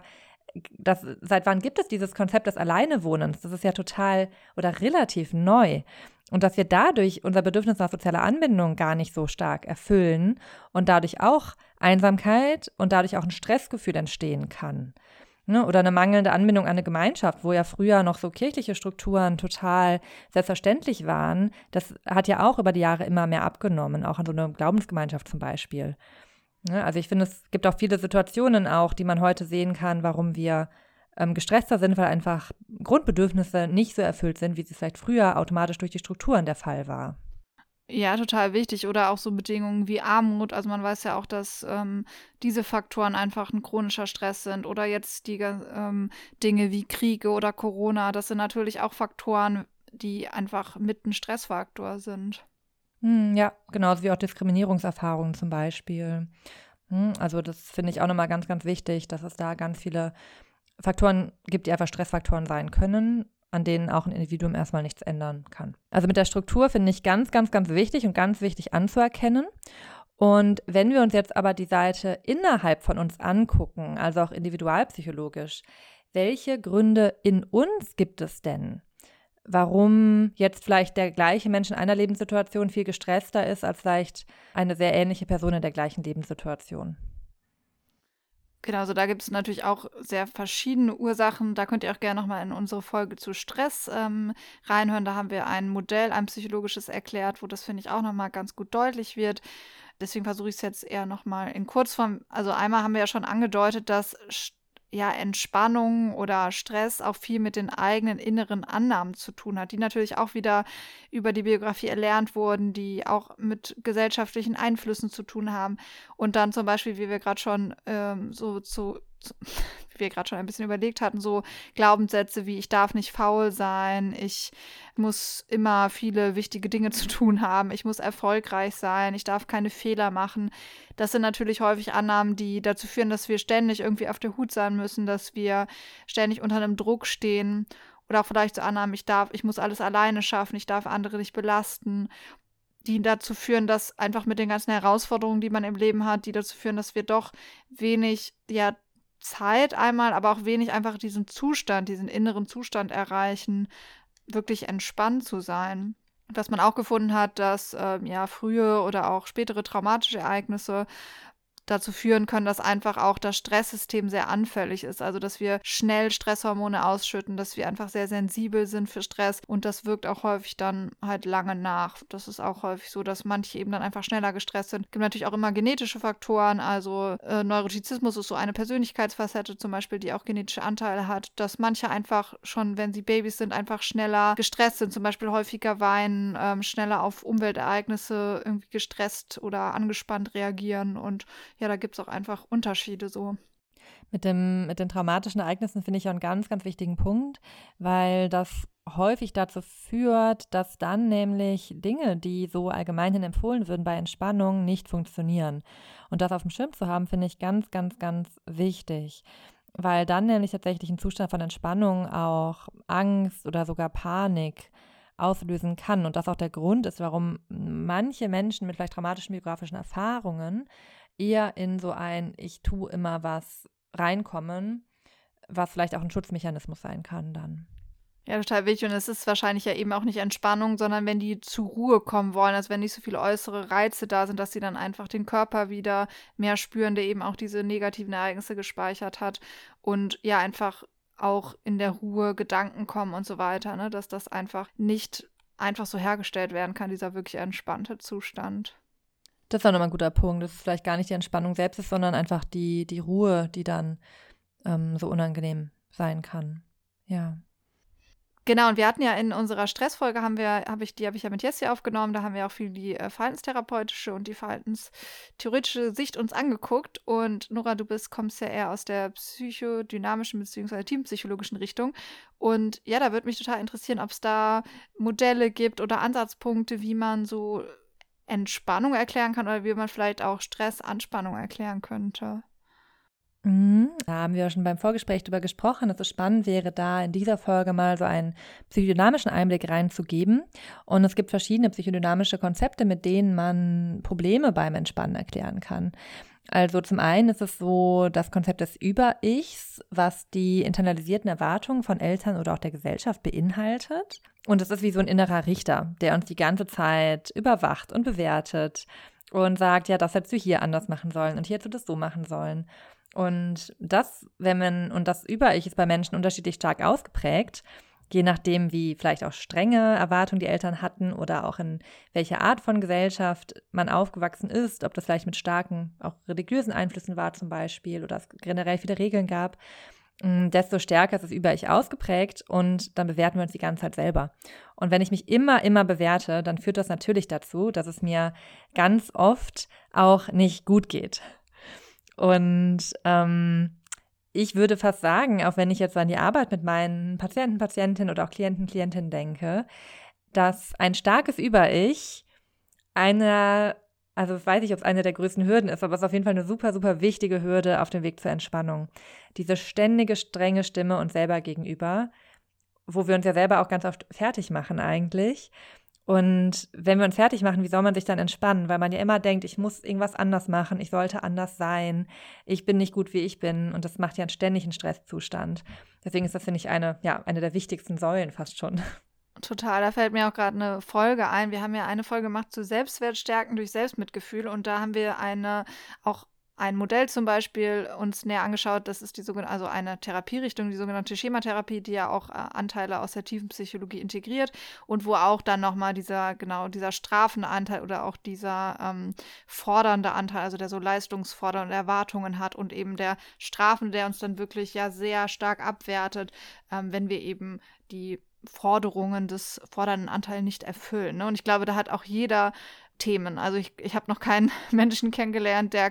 seit wann gibt es dieses Konzept des Alleinewohnens? Das ist ja total oder relativ neu. Und dass wir dadurch unser Bedürfnis nach sozialer Anbindung gar nicht so stark erfüllen und dadurch auch Einsamkeit und dadurch auch ein Stressgefühl entstehen kann. Ne? Oder eine mangelnde Anbindung an eine Gemeinschaft, wo ja früher noch so kirchliche Strukturen total selbstverständlich waren. Das hat ja auch über die Jahre immer mehr abgenommen, auch an so einer Glaubensgemeinschaft zum Beispiel. Ne? Also ich finde, es gibt auch viele Situationen auch, die man heute sehen kann, warum wir gestresster sind, weil einfach Grundbedürfnisse nicht so erfüllt sind, wie sie vielleicht früher automatisch durch die Strukturen der Fall war. Ja, total wichtig. Oder auch so Bedingungen wie Armut. Also man weiß ja auch, dass diese Faktoren einfach ein chronischer Stress sind. Oder jetzt die Dinge wie Kriege oder Corona. Das sind natürlich auch Faktoren, die einfach mit ein Stressfaktor sind. Ja, genauso wie auch Diskriminierungserfahrungen zum Beispiel. Also das finde ich auch nochmal ganz, ganz wichtig, dass es da ganz viele Faktoren gibt, die einfach Stressfaktoren sein können, an denen auch ein Individuum erstmal nichts ändern kann. Also mit der Struktur finde ich ganz, ganz, ganz wichtig und ganz wichtig anzuerkennen. Und wenn wir uns jetzt aber die Seite innerhalb von uns angucken, also auch individualpsychologisch, welche Gründe in uns gibt es denn, warum jetzt vielleicht der gleiche Mensch in einer Lebenssituation viel gestresster ist als vielleicht eine sehr ähnliche Person in der gleichen Lebenssituation? Genau, also da gibt es natürlich auch sehr verschiedene Ursachen. Da könnt ihr auch gerne nochmal in unsere Folge zu Stress reinhören. Da haben wir ein Modell, ein psychologisches erklärt, wo das, finde ich, auch nochmal ganz gut deutlich wird. Deswegen versuche ich es jetzt eher nochmal in Kurzform. Also einmal haben wir ja schon angedeutet, dass Entspannung oder Stress auch viel mit den eigenen inneren Annahmen zu tun hat, die natürlich auch wieder über die Biografie erlernt wurden, die auch mit gesellschaftlichen Einflüssen zu tun haben. Und dann zum Beispiel, wie wir gerade schon wie wir gerade schon ein bisschen überlegt hatten, so Glaubenssätze wie ich darf nicht faul sein, ich muss immer viele wichtige Dinge zu tun haben, ich muss erfolgreich sein, ich darf keine Fehler machen. Das sind natürlich häufig Annahmen, die dazu führen, dass wir ständig irgendwie auf der Hut sein müssen, dass wir ständig unter einem Druck stehen oder auch vielleicht so Annahmen, ich muss alles alleine schaffen, ich darf andere nicht belasten, die dazu führen, dass einfach mit den ganzen Herausforderungen, die man im Leben hat, die dazu führen, dass wir doch wenig, Zeit einmal, aber auch wenig einfach diesen inneren Zustand erreichen, wirklich entspannt zu sein. Dass man auch gefunden hat, dass frühe oder auch spätere traumatische Ereignisse dazu führen können, dass einfach auch das Stresssystem sehr anfällig ist. Also, dass wir schnell Stresshormone ausschütten, dass wir einfach sehr sensibel sind für Stress und das wirkt auch häufig dann halt lange nach. Das ist auch häufig so, dass manche eben dann einfach schneller gestresst sind. Es gibt natürlich auch immer genetische Faktoren, also Neurotizismus ist so eine Persönlichkeitsfacette zum Beispiel, die auch genetische Anteile hat, dass manche einfach schon, wenn sie Babys sind, einfach schneller gestresst sind, zum Beispiel häufiger weinen, schneller auf Umweltereignisse irgendwie gestresst oder angespannt reagieren und ja, da gibt es auch einfach Unterschiede so. Mit den traumatischen Ereignissen finde ich auch einen ganz, ganz wichtigen Punkt, weil das häufig dazu führt, dass dann nämlich Dinge, die so allgemeinhin empfohlen würden bei Entspannung, nicht funktionieren. Und das auf dem Schirm zu haben, finde ich ganz, ganz, ganz wichtig, weil dann nämlich tatsächlich ein Zustand von Entspannung auch Angst oder sogar Panik auslösen kann. Und das auch der Grund ist, warum manche Menschen mit vielleicht traumatischen biografischen Erfahrungen eher in so ein ich tue immer was reinkommen, was vielleicht auch ein Schutzmechanismus sein kann dann. Ja, total wichtig. Und es ist wahrscheinlich ja eben auch nicht Entspannung, sondern wenn die zur Ruhe kommen wollen, also wenn nicht so viele äußere Reize da sind, dass sie dann einfach den Körper wieder mehr spüren, der eben auch diese negativen Ereignisse gespeichert hat und ja einfach auch in der Ruhe Gedanken kommen und so weiter, ne? Dass das einfach nicht einfach so hergestellt werden kann, dieser wirklich entspannte Zustand. Das ist auch nochmal ein guter Punkt, dass es vielleicht gar nicht die Entspannung selbst ist, sondern einfach die Ruhe, die dann so unangenehm sein kann. Ja. Genau, und wir hatten ja in unserer Stressfolge, habe ich ja mit Jessie aufgenommen, da haben wir auch viel die verhaltenstherapeutische und die verhaltenstheoretische Sicht uns angeguckt. Und Nora, kommst ja eher aus der psychodynamischen bzw. teampsychologischen Richtung. Und ja, da würde mich total interessieren, ob es da Modelle gibt oder Ansatzpunkte, wie man so Entspannung erklären kann oder wie man vielleicht auch Stressanspannung erklären könnte. Da haben wir ja schon beim Vorgespräch drüber gesprochen, dass es spannend wäre, da in dieser Folge mal so einen psychodynamischen Einblick reinzugeben. Und es gibt verschiedene psychodynamische Konzepte, mit denen man Probleme beim Entspannen erklären kann. Also zum einen ist es so das Konzept des Über-Ichs, was die internalisierten Erwartungen von Eltern oder auch der Gesellschaft beinhaltet. Und es ist wie so ein innerer Richter, der uns die ganze Zeit überwacht und bewertet und sagt, ja, das hättest du hier anders machen sollen und hier hättest du das so machen sollen. Und das Über-Ich ist bei Menschen unterschiedlich stark ausgeprägt, je nachdem, wie vielleicht auch strenge Erwartungen die Eltern hatten oder auch in welcher Art von Gesellschaft man aufgewachsen ist, ob das vielleicht mit starken, auch religiösen Einflüssen war zum Beispiel oder es generell viele Regeln gab, desto stärker ist das Über-Ich ausgeprägt und dann bewerten wir uns die ganze Zeit selber. Und wenn ich mich immer bewerte, dann führt das natürlich dazu, dass es mir ganz oft auch nicht gut geht. Und ich würde fast sagen, auch wenn ich jetzt an die Arbeit mit meinen Patienten, Patientinnen oder auch Klienten, Klientinnen denke, dass ein starkes Über-Ich also ich weiß nicht, ob es eine der größten Hürden ist, aber es ist auf jeden Fall eine super, super wichtige Hürde auf dem Weg zur Entspannung. Diese ständige, strenge Stimme uns selber gegenüber, wo wir uns ja selber auch ganz oft fertig machen eigentlich. Und wenn wir uns fertig machen, wie soll man sich dann entspannen? Weil man ja immer denkt, ich muss irgendwas anders machen, ich sollte anders sein, ich bin nicht gut, wie ich bin. Und das macht ja einen ständigen Stresszustand. Deswegen ist das, finde ich, eine der wichtigsten Säulen fast schon. Total, da fällt mir auch gerade eine Folge ein. Wir haben ja eine Folge gemacht zu Selbstwertstärken durch Selbstmitgefühl und da haben wir ein Modell zum Beispiel uns näher angeschaut, das ist eine Therapierichtung, die sogenannte Schematherapie, die ja auch Anteile aus der tiefen Psychologie integriert und wo auch dann nochmal dieser strafende Anteil oder auch dieser fordernde Anteil, also der so leistungsfordernde Erwartungen hat und eben der strafende, der uns dann wirklich ja sehr stark abwertet, wenn wir eben die Forderungen des fordernden Anteils nicht erfüllen. Ne? Und ich glaube, da hat auch jeder Themen. Also ich habe noch keinen Menschen kennengelernt, der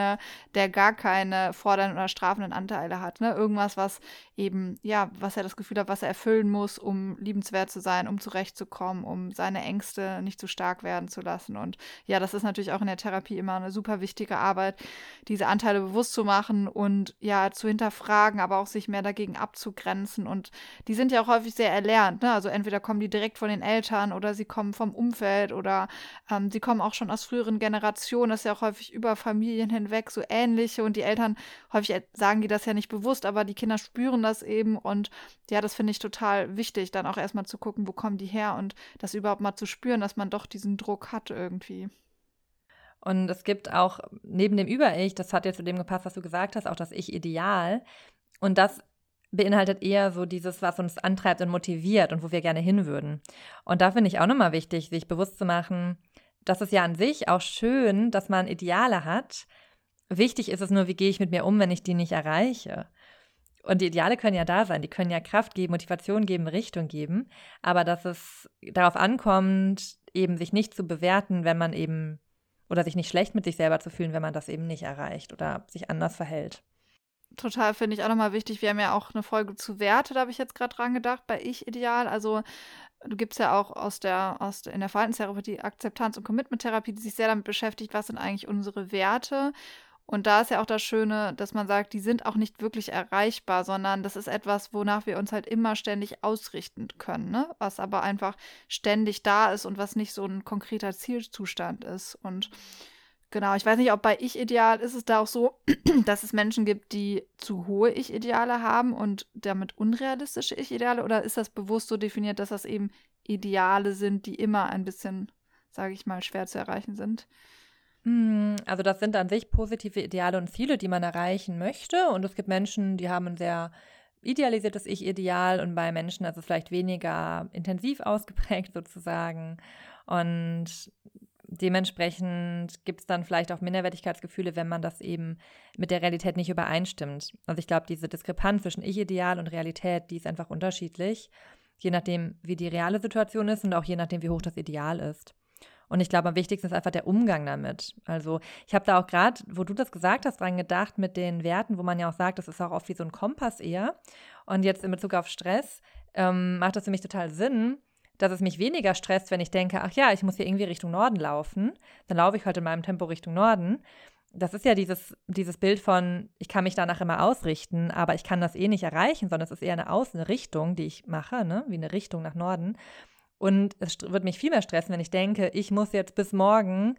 gar keine fordernden oder strafenden Anteile hat. Ne? Irgendwas, was eben, ja, was er das Gefühl hat, was er erfüllen muss, um liebenswert zu sein, um zurechtzukommen, um seine Ängste nicht zu stark werden zu lassen. Und ja, das ist natürlich auch in der Therapie immer eine super wichtige Arbeit, diese Anteile bewusst zu machen und ja, zu hinterfragen, aber auch sich mehr dagegen abzugrenzen. Und die sind ja auch häufig sehr erlernt. Ne? Also entweder kommen die direkt von den Eltern oder sie kommen vom Umfeld oder sie kommen auch schon aus früheren Generationen, das ist ja auch häufig über Familien hinweg so ähnliche und die Eltern, häufig sagen die das ja nicht bewusst, aber die Kinder spüren das eben und ja, das finde ich total wichtig, dann auch erstmal zu gucken, wo kommen die her und das überhaupt mal zu spüren, dass man doch diesen Druck hat irgendwie. Und es gibt auch neben dem Über-Ich, das hat ja zu dem gepasst, was du gesagt hast, auch das Ich-Ideal und das beinhaltet eher so dieses, was uns antreibt und motiviert und wo wir gerne hin würden. Und da finde ich auch nochmal wichtig, sich bewusst zu machen, das ist ja an sich auch schön, dass man Ideale hat. Wichtig ist es nur, wie gehe ich mit mir um, wenn ich die nicht erreiche. Und die Ideale können ja da sein, die können ja Kraft geben, Motivation geben, Richtung geben. Aber dass es darauf ankommt, eben sich nicht zu bewerten, wenn man eben, oder sich nicht schlecht mit sich selber zu fühlen, wenn man das eben nicht erreicht oder sich anders verhält. Total, finde ich auch nochmal wichtig. Wir haben ja auch eine Folge zu Werte, da habe ich jetzt gerade dran gedacht, bei Ich-Ideal. Also du gibst ja auch in der Verhaltenstherapie Akzeptanz- und Commitment-Therapie, die sich sehr damit beschäftigt, was sind eigentlich unsere Werte. Und da ist ja auch das Schöne, dass man sagt, die sind auch nicht wirklich erreichbar, sondern das ist etwas, wonach wir uns halt immer ständig ausrichten können, ne? Was aber einfach ständig da ist und was nicht so ein konkreter Zielzustand ist. Und genau, ich weiß nicht, ob bei Ich-Ideal ist es da auch so, dass es Menschen gibt, die zu hohe Ich-Ideale haben und damit unrealistische Ich-Ideale, oder ist das bewusst so definiert, dass das eben Ideale sind, die immer ein bisschen, sage ich mal, schwer zu erreichen sind? Also das sind an sich positive Ideale und Ziele, die man erreichen möchte. Und es gibt Menschen, die haben ein sehr idealisiertes Ich-Ideal und bei Menschen ist es vielleicht weniger intensiv ausgeprägt sozusagen. Und dementsprechend gibt es dann vielleicht auch Minderwertigkeitsgefühle, wenn man das eben mit der Realität nicht übereinstimmt. Also ich glaube, diese Diskrepanz zwischen Ich-Ideal und Realität, die ist einfach unterschiedlich, je nachdem, wie die reale Situation ist und auch je nachdem, wie hoch das Ideal ist. Und ich glaube, am wichtigsten ist einfach der Umgang damit. Also ich habe da auch gerade, wo du das gesagt hast, dran gedacht mit den Werten, wo man ja auch sagt, das ist auch oft wie so ein Kompass eher. Und jetzt in Bezug auf Stress macht das für mich total Sinn, dass es mich weniger stresst, wenn ich denke, ach ja, ich muss hier irgendwie Richtung Norden laufen. Dann laufe ich heute in meinem Tempo Richtung Norden. Das ist ja dieses Bild von, ich kann mich danach immer ausrichten, aber ich kann das nicht erreichen, sondern es ist eher eine Außenrichtung, die ich mache, ne? Wie eine Richtung nach Norden. Und es wird mich viel mehr stressen, wenn ich denke, ich muss jetzt bis morgen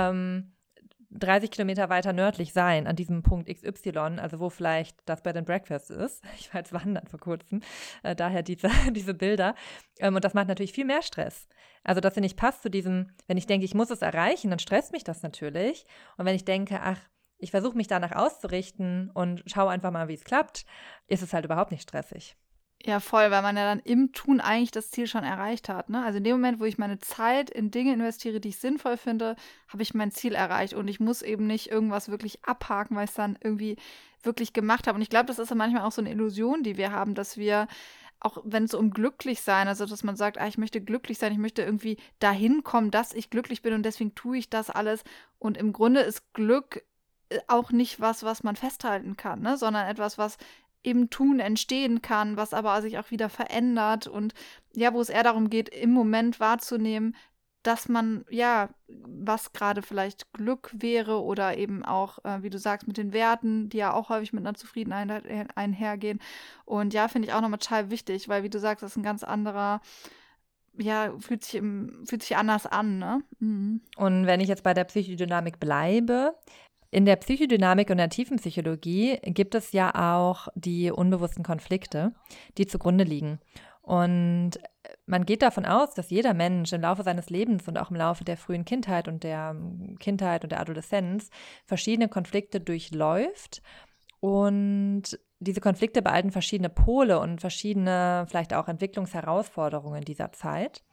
30 Kilometer weiter nördlich sein, an diesem Punkt XY, also wo vielleicht das Bed and Breakfast ist. Ich war jetzt wandern vor kurzem, daher diese Bilder. Und das macht natürlich viel mehr Stress. Also das, finde ich, passt zu diesem, wenn ich denke, ich muss es erreichen, dann stresst mich das natürlich. Und wenn ich denke, ach, ich versuche mich danach auszurichten und schaue einfach mal, wie es klappt, ist es halt überhaupt nicht stressig. Ja, voll, weil man ja dann im Tun eigentlich das Ziel schon erreicht hat, ne? Also in dem Moment, wo ich meine Zeit in Dinge investiere, die ich sinnvoll finde, habe ich mein Ziel erreicht und ich muss eben nicht irgendwas wirklich abhaken, weil ich es dann irgendwie wirklich gemacht habe. Und ich glaube, das ist ja manchmal auch so eine Illusion, die wir haben, dass wir, auch wenn es um glücklich sein, also dass man sagt, ich möchte glücklich sein, ich möchte irgendwie dahin kommen, dass ich glücklich bin und deswegen tue ich das alles. Und im Grunde ist Glück auch nicht was man festhalten kann, ne? Sondern etwas, was im Tun entstehen kann, was aber sich auch wieder verändert und ja, wo es eher darum geht, im Moment wahrzunehmen, dass man, ja, was gerade vielleicht Glück wäre oder eben auch, wie du sagst, mit den Werten, die ja auch häufig mit einer Zufriedenheit einhergehen. Und ja, finde ich auch nochmal total wichtig, weil, wie du sagst, das ist ein ganz anderer, ja, fühlt sich anders an, ne? Mhm. Und wenn ich jetzt bei der Psychodynamik bleibe, in der Psychodynamik und der Tiefenpsychologie gibt es ja auch die unbewussten Konflikte, die zugrunde liegen. Und man geht davon aus, dass jeder Mensch im Laufe seines Lebens und auch im Laufe der frühen Kindheit und der Adoleszenz verschiedene Konflikte durchläuft. Und diese Konflikte beinhalten verschiedene Pole und verschiedene vielleicht auch Entwicklungsherausforderungen dieser Zeit.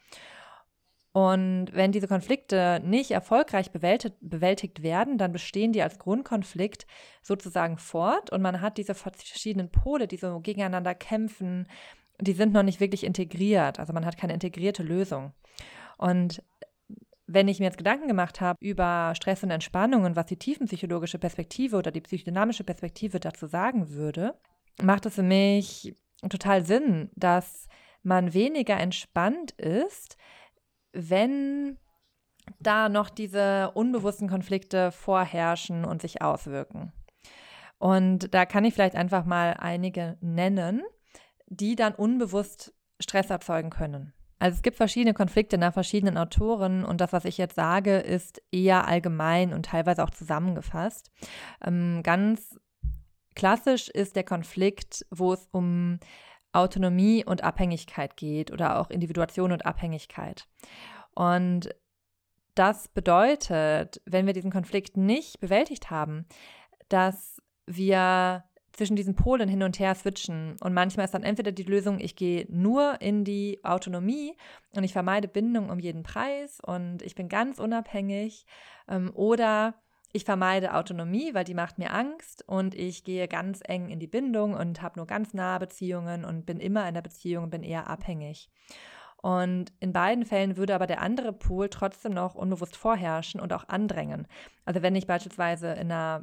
Und wenn diese Konflikte nicht erfolgreich bewältigt werden, dann bestehen die als Grundkonflikt sozusagen fort und man hat diese verschiedenen Pole, die so gegeneinander kämpfen, die sind noch nicht wirklich integriert. Also man hat keine integrierte Lösung. Und wenn ich mir jetzt Gedanken gemacht habe über Stress und Entspannung und was die tiefenpsychologische Perspektive oder die psychodynamische Perspektive dazu sagen würde, macht es für mich total Sinn, dass man weniger entspannt ist, wenn da noch diese unbewussten Konflikte vorherrschen und sich auswirken. Und da kann ich vielleicht einfach mal einige nennen, die dann unbewusst Stress erzeugen können. Also es gibt verschiedene Konflikte nach verschiedenen Autoren und das, was ich jetzt sage, ist eher allgemein und teilweise auch zusammengefasst. Ganz klassisch ist der Konflikt, wo es um Autonomie und Abhängigkeit geht oder auch Individuation und Abhängigkeit. Und das bedeutet, wenn wir diesen Konflikt nicht bewältigt haben, dass wir zwischen diesen Polen hin und her switchen. Und manchmal ist dann entweder die Lösung, ich gehe nur in die Autonomie und ich vermeide Bindung um jeden Preis und ich bin ganz unabhängig. Oder ich vermeide Autonomie, weil die macht mir Angst und ich gehe ganz eng in die Bindung und habe nur ganz nahe Beziehungen und bin immer in der Beziehung und bin eher abhängig. Und in beiden Fällen würde aber der andere Pol trotzdem noch unbewusst vorherrschen und auch andrängen. Also wenn ich beispielsweise in einer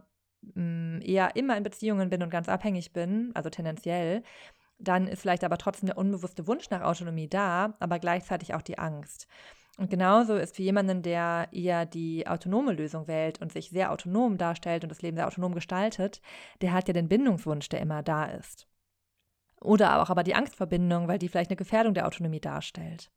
eher immer in Beziehungen bin und ganz abhängig bin, also tendenziell, dann ist vielleicht aber trotzdem der unbewusste Wunsch nach Autonomie da, aber gleichzeitig auch die Angst. Und genauso ist für jemanden, der eher die autonome Lösung wählt und sich sehr autonom darstellt und das Leben sehr autonom gestaltet, der hat ja den Bindungswunsch, der immer da ist. Oder auch aber die Angstverbindung, weil die vielleicht eine Gefährdung der Autonomie darstellt.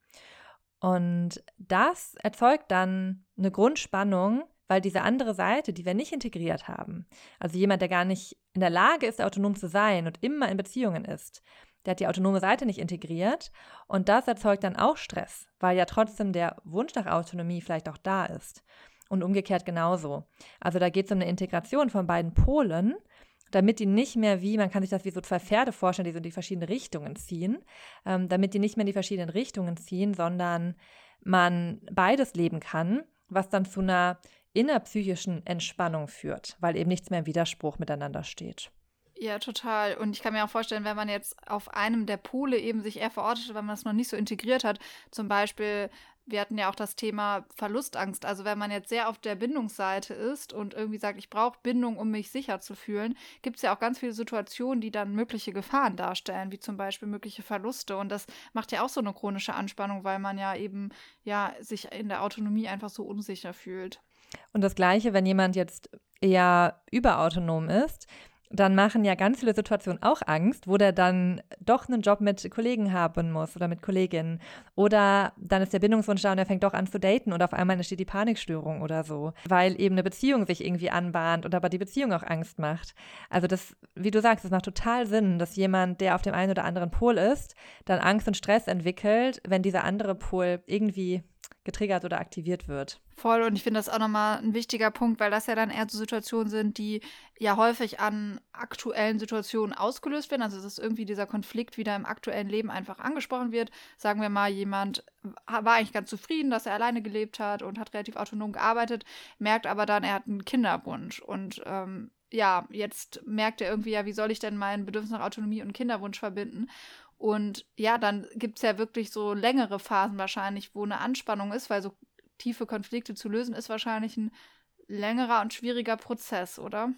Und das erzeugt dann eine Grundspannung, weil diese andere Seite, die wir nicht integriert haben, also jemand, der gar nicht in der Lage ist, autonom zu sein und immer in Beziehungen ist, der hat die autonome Seite nicht integriert und das erzeugt dann auch Stress, weil ja trotzdem der Wunsch nach Autonomie vielleicht auch da ist und umgekehrt genauso. Also da geht es um eine Integration von beiden Polen, damit die nicht mehr man kann sich das wie so zwei Pferde vorstellen, die so in die verschiedenen Richtungen ziehen, damit die nicht mehr in die verschiedenen Richtungen ziehen, sondern man beides leben kann, was dann zu einer innerpsychischen Entspannung führt, weil eben nichts mehr im Widerspruch miteinander steht. Ja, total. Und ich kann mir auch vorstellen, wenn man jetzt auf einem der Pole eben sich eher verortet, wenn man das noch nicht so integriert hat, zum Beispiel, wir hatten ja auch das Thema Verlustangst, also wenn man jetzt sehr auf der Bindungsseite ist und irgendwie sagt, ich brauche Bindung, um mich sicher zu fühlen, gibt es ja auch ganz viele Situationen, die dann mögliche Gefahren darstellen, wie zum Beispiel mögliche Verluste und das macht ja auch so eine chronische Anspannung, weil man ja eben sich in der Autonomie einfach so unsicher fühlt. Und das Gleiche, wenn jemand jetzt eher überautonom ist, dann machen ja ganz viele Situationen auch Angst, wo der dann doch einen Job mit Kollegen haben muss oder mit Kolleginnen. Oder dann ist der Bindungswunsch da und er fängt doch an zu daten und auf einmal entsteht die Panikstörung oder so, weil eben eine Beziehung sich irgendwie anbahnt und aber die Beziehung auch Angst macht. Also das, wie du sagst, das macht total Sinn, dass jemand, der auf dem einen oder anderen Pol ist, dann Angst und Stress entwickelt, wenn dieser andere Pol irgendwie getriggert oder aktiviert wird. Voll, und ich finde das auch nochmal ein wichtiger Punkt, weil das ja dann eher so Situationen sind, die ja häufig an aktuellen Situationen ausgelöst werden. Also dass irgendwie dieser Konflikt wieder im aktuellen Leben einfach angesprochen wird. Sagen wir mal, jemand war eigentlich ganz zufrieden, dass er alleine gelebt hat und hat relativ autonom gearbeitet, merkt aber dann, er hat einen Kinderwunsch. Und jetzt merkt er irgendwie, ja, wie soll ich denn mein Bedürfnis nach Autonomie und Kinderwunsch verbinden? Und ja, dann gibt es ja wirklich so längere Phasen wahrscheinlich, wo eine Anspannung ist, weil so tiefe Konflikte zu lösen, ist wahrscheinlich ein längerer und schwieriger Prozess, oder?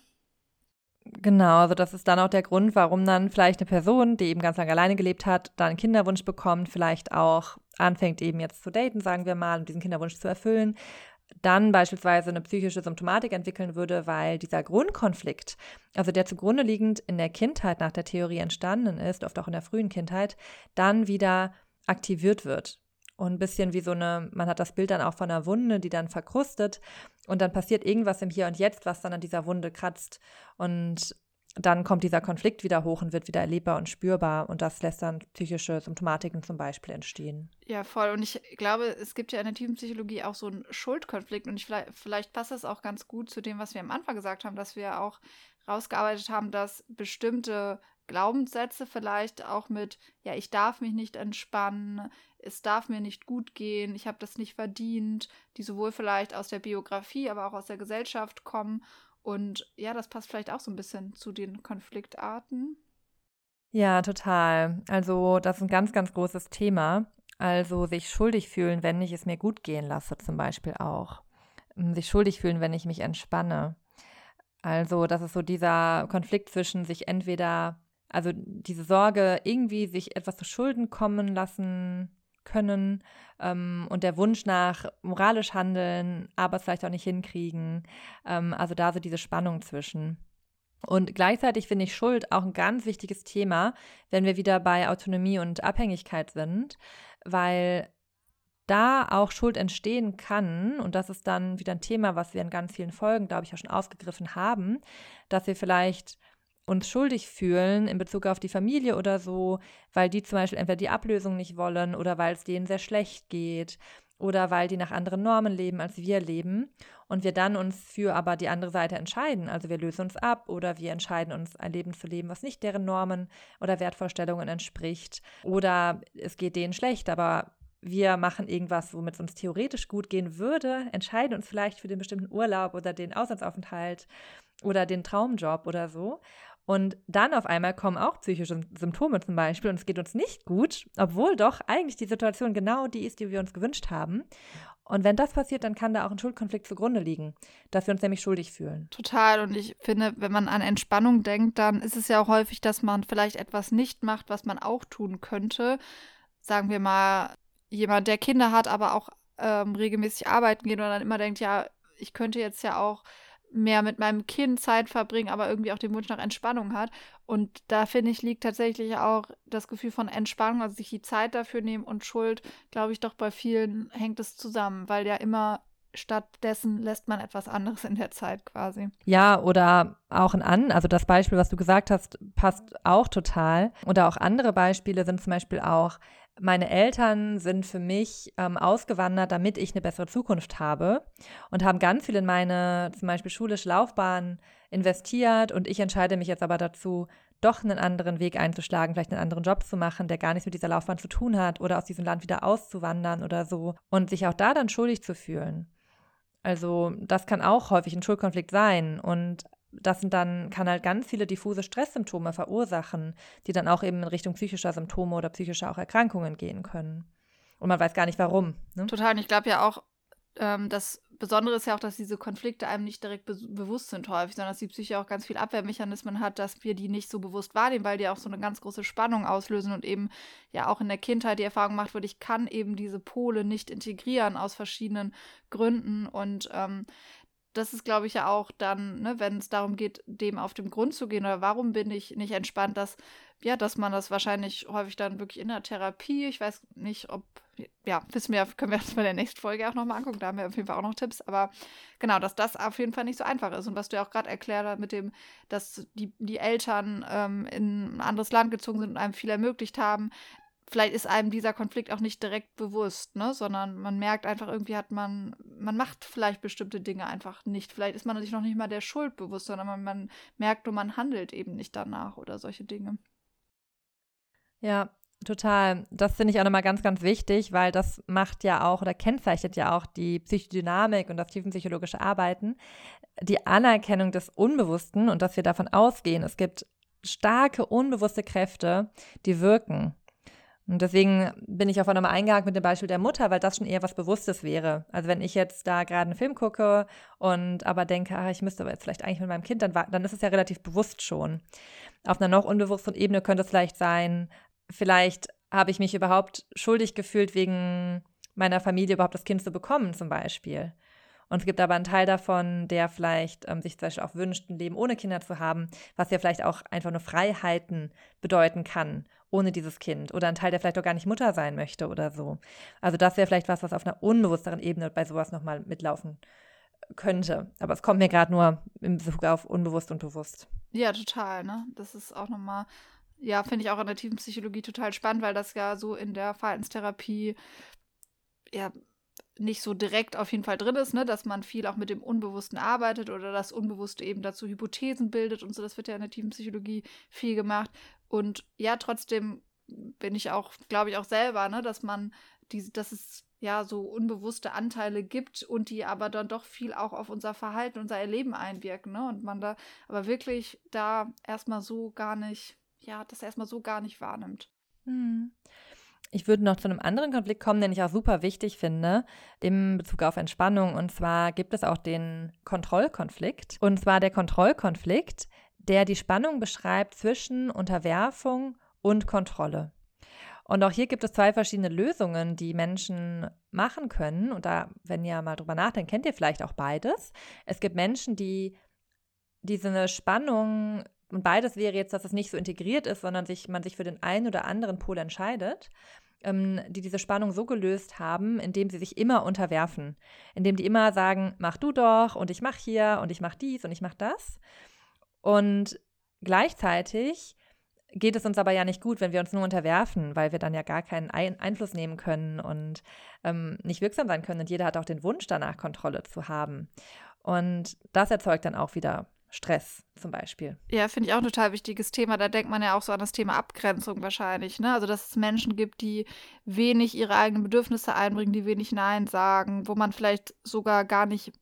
Genau, also das ist dann auch der Grund, warum dann vielleicht eine Person, die eben ganz lange alleine gelebt hat, dann einen Kinderwunsch bekommt, vielleicht auch anfängt eben jetzt zu daten, sagen wir mal, um diesen Kinderwunsch zu erfüllen, dann beispielsweise eine psychische Symptomatik entwickeln würde, weil dieser Grundkonflikt, also der zugrunde liegend in der Kindheit nach der Theorie entstanden ist, oft auch in der frühen Kindheit, dann wieder aktiviert wird. Und ein bisschen wie man hat das Bild dann auch von einer Wunde, die dann verkrustet und dann passiert irgendwas im Hier und Jetzt, was dann an dieser Wunde kratzt und dann kommt dieser Konflikt wieder hoch und wird wieder erlebbar und spürbar und das lässt dann psychische Symptomatiken zum Beispiel entstehen. Ja, voll. Und ich glaube, es gibt ja in der Tiefenpsychologie auch so einen Schuldkonflikt und vielleicht passt das auch ganz gut zu dem, was wir am Anfang gesagt haben, dass wir auch rausgearbeitet haben, dass bestimmte Glaubenssätze vielleicht auch mit, ja, ich darf mich nicht entspannen, es darf mir nicht gut gehen, ich habe das nicht verdient, die sowohl vielleicht aus der Biografie, aber auch aus der Gesellschaft kommen. Und ja, das passt vielleicht auch so ein bisschen zu den Konfliktarten. Ja, total. Also das ist ein ganz, ganz großes Thema. Also sich schuldig fühlen, wenn ich es mir gut gehen lasse, zum Beispiel auch. Sich schuldig fühlen, wenn ich mich entspanne. Also das ist so dieser Konflikt zwischen sich entweder, also diese Sorge, irgendwie sich etwas zu Schulden kommen lassen können und der Wunsch nach moralisch handeln, aber es vielleicht auch nicht hinkriegen. Also da so diese Spannung zwischen. Und gleichzeitig finde ich Schuld auch ein ganz wichtiges Thema, wenn wir wieder bei Autonomie und Abhängigkeit sind, weil da auch Schuld entstehen kann, und das ist dann wieder ein Thema, was wir in ganz vielen Folgen, glaube ich, auch schon aufgegriffen haben, dass wir vielleicht uns schuldig fühlen in Bezug auf die Familie oder so, weil die zum Beispiel entweder die Ablösung nicht wollen oder weil es denen sehr schlecht geht oder weil die nach anderen Normen leben, als wir leben und wir dann uns für aber die andere Seite entscheiden. Also wir lösen uns ab oder wir entscheiden uns, ein Leben zu leben, was nicht deren Normen oder Wertvorstellungen entspricht oder es geht denen schlecht, aber wir machen irgendwas, womit es uns theoretisch gut gehen würde, entscheiden uns vielleicht für den bestimmten Urlaub oder den Auslandsaufenthalt oder den Traumjob oder so. Und dann auf einmal kommen auch psychische Symptome zum Beispiel und es geht uns nicht gut, obwohl doch eigentlich die Situation genau die ist, die wir uns gewünscht haben. Und wenn das passiert, dann kann da auch ein Schuldkonflikt zugrunde liegen, dass wir uns nämlich schuldig fühlen. Total. Und ich finde, wenn man an Entspannung denkt, dann ist es ja auch häufig, dass man vielleicht etwas nicht macht, was man auch tun könnte. Sagen wir mal, jemand, der Kinder hat, aber auch regelmäßig arbeiten geht und dann immer denkt, ja, ich könnte jetzt ja auch mehr mit meinem Kind Zeit verbringen, aber irgendwie auch den Wunsch nach Entspannung hat. Und da, finde ich, liegt tatsächlich auch das Gefühl von Entspannung, also sich die Zeit dafür nehmen und Schuld, glaube ich, doch bei vielen hängt es zusammen, weil ja immer stattdessen lässt man etwas anderes in der Zeit quasi. Ja, oder auch also das Beispiel, was du gesagt hast, passt auch total. Oder auch andere Beispiele sind zum Beispiel auch, meine Eltern sind für mich ausgewandert, damit ich eine bessere Zukunft habe und haben ganz viel in meine zum Beispiel schulische Laufbahn investiert und ich entscheide mich jetzt aber dazu, doch einen anderen Weg einzuschlagen, vielleicht einen anderen Job zu machen, der gar nichts mit dieser Laufbahn zu tun hat oder aus diesem Land wieder auszuwandern oder so und sich auch da dann schuldig zu fühlen. Also das kann auch häufig ein Schuldkonflikt sein und kann halt ganz viele diffuse Stresssymptome verursachen, die dann auch eben in Richtung psychischer Symptome oder psychischer auch Erkrankungen gehen können. Und man weiß gar nicht, warum. Ne? Total. Und ich glaube ja auch, das Besondere ist ja auch, dass diese Konflikte einem nicht direkt bewusst sind häufig, sondern dass die Psyche auch ganz viel Abwehrmechanismen hat, dass wir die nicht so bewusst wahrnehmen, weil die auch so eine ganz große Spannung auslösen und eben ja auch in der Kindheit die Erfahrung gemacht wird, ich kann eben diese Pole nicht integrieren aus verschiedenen Gründen und das ist, glaube ich, ja auch dann, ne, wenn es darum geht, dem auf den Grund zu gehen oder warum bin ich nicht entspannt, dass man das wahrscheinlich häufig dann wirklich in der Therapie, ich weiß nicht, ob, ja, können wir das bei der nächsten Folge auch nochmal angucken, da haben wir auf jeden Fall auch noch Tipps, aber genau, dass das auf jeden Fall nicht so einfach ist und was du ja auch gerade erklärt hast mit dem, dass die Eltern in ein anderes Land gezogen sind und einem viel ermöglicht haben, vielleicht ist einem dieser Konflikt auch nicht direkt bewusst, ne? Sondern man merkt einfach, irgendwie man macht vielleicht bestimmte Dinge einfach nicht. Vielleicht ist man sich noch nicht mal der Schuld bewusst, sondern man merkt nur, man handelt eben nicht danach oder solche Dinge. Ja, total. Das finde ich auch nochmal ganz, ganz wichtig, weil das macht ja auch oder kennzeichnet ja auch die Psychodynamik und das tiefenpsychologische Arbeiten, die Anerkennung des Unbewussten und dass wir davon ausgehen, es gibt starke unbewusste Kräfte, die wirken. Und deswegen bin ich auch nochmal eingehakt mit dem Beispiel der Mutter, weil das schon eher was Bewusstes wäre. Also wenn ich jetzt da gerade einen Film gucke und aber denke, ich müsste aber jetzt vielleicht eigentlich mit meinem Kind, dann ist es ja relativ bewusst schon. Auf einer noch unbewussten Ebene könnte es vielleicht habe ich mich überhaupt schuldig gefühlt, wegen meiner Familie überhaupt das Kind zu bekommen zum Beispiel. Und es gibt aber einen Teil davon, der vielleicht sich zum Beispiel auch wünscht, ein Leben ohne Kinder zu haben, was ja vielleicht auch einfach nur Freiheiten bedeuten kann, ohne dieses Kind. Oder ein Teil, der vielleicht auch gar nicht Mutter sein möchte oder so. Also das wäre vielleicht was auf einer unbewussteren Ebene bei sowas nochmal mitlaufen könnte. Aber es kommt mir gerade nur in Bezug auf unbewusst und bewusst. Ja, total, ne? Das ist auch nochmal, ja, finde ich auch in der tiefen Psychologie total spannend, weil das ja so in der Verhaltenstherapie ja nicht so direkt auf jeden Fall drin ist, ne, dass man viel auch mit dem Unbewussten arbeitet oder das Unbewusste eben dazu Hypothesen bildet und so. Das wird ja in der tiefen Psychologie viel gemacht. Und ja, trotzdem bin ich auch, glaube ich auch selber, ne, dass es ja so unbewusste Anteile gibt und die aber dann doch viel auch auf unser Verhalten, unser Erleben einwirken, ne, und man da aber wirklich da erstmal so gar nicht, ja, das erstmal so gar nicht wahrnimmt. Ich würde noch zu einem anderen Konflikt kommen, den ich auch super wichtig finde, in Bezug auf Entspannung. Und zwar gibt es auch den Kontrollkonflikt. Und zwar der Kontrollkonflikt, der die Spannung beschreibt zwischen Unterwerfung und Kontrolle. Und auch hier gibt es 2 verschiedene Lösungen, die Menschen machen können. Und da, wenn ihr mal drüber nachdenkt, kennt ihr vielleicht auch beides. Es gibt Menschen, die diese Spannung, und beides wäre jetzt, dass es nicht so integriert ist, sondern man sich für den einen oder anderen Pol entscheidet, die diese Spannung so gelöst haben, indem sie sich immer unterwerfen, indem die immer sagen, mach du doch und ich mach hier und ich mach dies und ich mach das. Und gleichzeitig geht es uns aber ja nicht gut, wenn wir uns nur unterwerfen, weil wir dann ja gar keinen Einfluss nehmen können und nicht wirksam sein können. Und jeder hat auch den Wunsch danach, Kontrolle zu haben. Und das erzeugt dann auch wieder Stress zum Beispiel. Ja, finde ich auch ein total wichtiges Thema. Da denkt man ja auch so an das Thema Abgrenzung wahrscheinlich, ne? Also, dass es Menschen gibt, die wenig ihre eigenen Bedürfnisse einbringen, die wenig Nein sagen, wo man vielleicht sogar gar nicht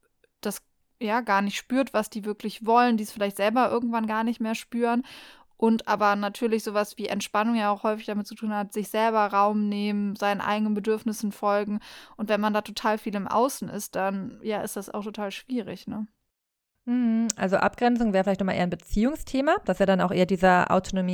spürt, was die wirklich wollen, die es vielleicht selber irgendwann gar nicht mehr spüren. Und aber natürlich sowas wie Entspannung ja auch häufig damit zu tun hat, sich selber Raum nehmen, seinen eigenen Bedürfnissen folgen. Und wenn man da total viel im Außen ist, dann ja, ist das auch total schwierig, ne? Also Abgrenzung wäre vielleicht nochmal eher ein Beziehungsthema. Das wäre dann auch eher dieser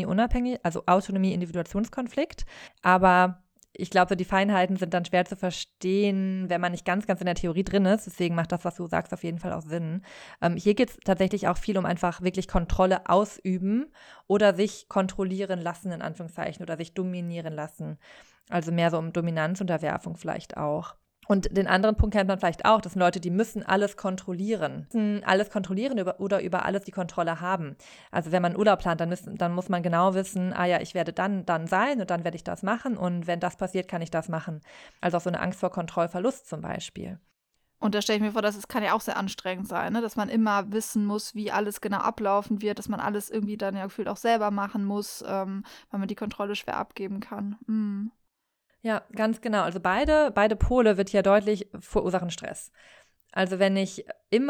Autonomie-Individuationskonflikt. Aber ich glaube, so die Feinheiten sind dann schwer zu verstehen, wenn man nicht ganz, ganz in der Theorie drin ist. Deswegen macht das, was du sagst, auf jeden Fall auch Sinn. Hier geht es tatsächlich auch viel um einfach wirklich Kontrolle ausüben oder sich kontrollieren lassen, in Anführungszeichen, oder sich dominieren lassen. Also mehr so um Dominanzunterwerfung vielleicht auch. Und den anderen Punkt kennt man vielleicht auch, das sind Leute, die müssen alles kontrollieren. Oder über alles die Kontrolle haben. Also wenn man Urlaub plant, dann muss man genau wissen, ich werde dann sein und dann werde ich das machen und wenn das passiert, kann ich das machen. Also auch so eine Angst vor Kontrollverlust zum Beispiel. Und da stelle ich mir vor, das kann ja auch sehr anstrengend sein, ne? Dass man immer wissen muss, wie alles genau ablaufen wird, dass man alles irgendwie dann ja gefühlt auch selber machen muss, weil man die Kontrolle schwer abgeben kann. Ja, ganz genau. Also beide Pole wird hier deutlich verursachen Stress. Also wenn ich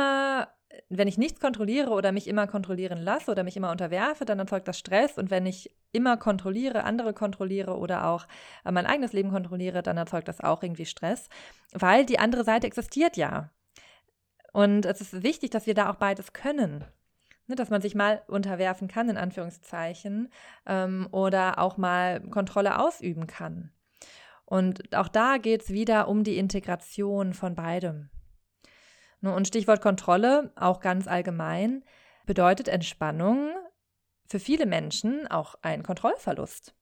nichts kontrolliere oder mich immer kontrollieren lasse oder mich immer unterwerfe, dann erzeugt das Stress. Und wenn ich immer kontrolliere, andere kontrolliere oder auch mein eigenes Leben kontrolliere, dann erzeugt das auch irgendwie Stress, weil die andere Seite existiert ja. Und es ist wichtig, dass wir da auch beides können. Dass man sich mal unterwerfen kann, in Anführungszeichen, oder auch mal Kontrolle ausüben kann. Und auch da geht es wieder um die Integration von beidem. Und Stichwort Kontrolle, auch ganz allgemein, bedeutet Entspannung für viele Menschen auch ein Kontrollverlust.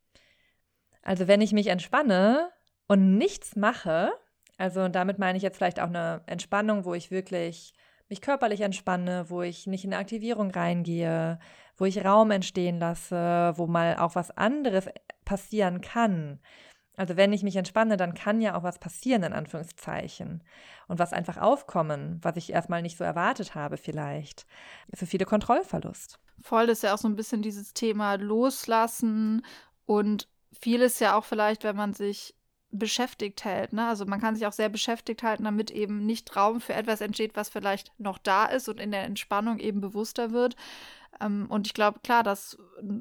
Also wenn ich mich entspanne und nichts mache, also damit meine ich jetzt vielleicht auch eine Entspannung, wo ich wirklich mich körperlich entspanne, wo ich nicht in eine Aktivierung reingehe, wo ich Raum entstehen lasse, wo mal auch was anderes passieren kann. Also wenn ich mich entspanne, dann kann ja auch was passieren, in Anführungszeichen. Und was einfach aufkommen, was ich erstmal nicht so erwartet habe vielleicht. Für viele Kontrollverlust. Voll ist ja auch so ein bisschen dieses Thema Loslassen und vieles ja auch vielleicht, wenn man sich beschäftigt hält, ne? Also man kann sich auch sehr beschäftigt halten, damit eben nicht Raum für etwas entsteht, was vielleicht noch da ist und in der Entspannung eben bewusster wird. Und ich glaube, klar, das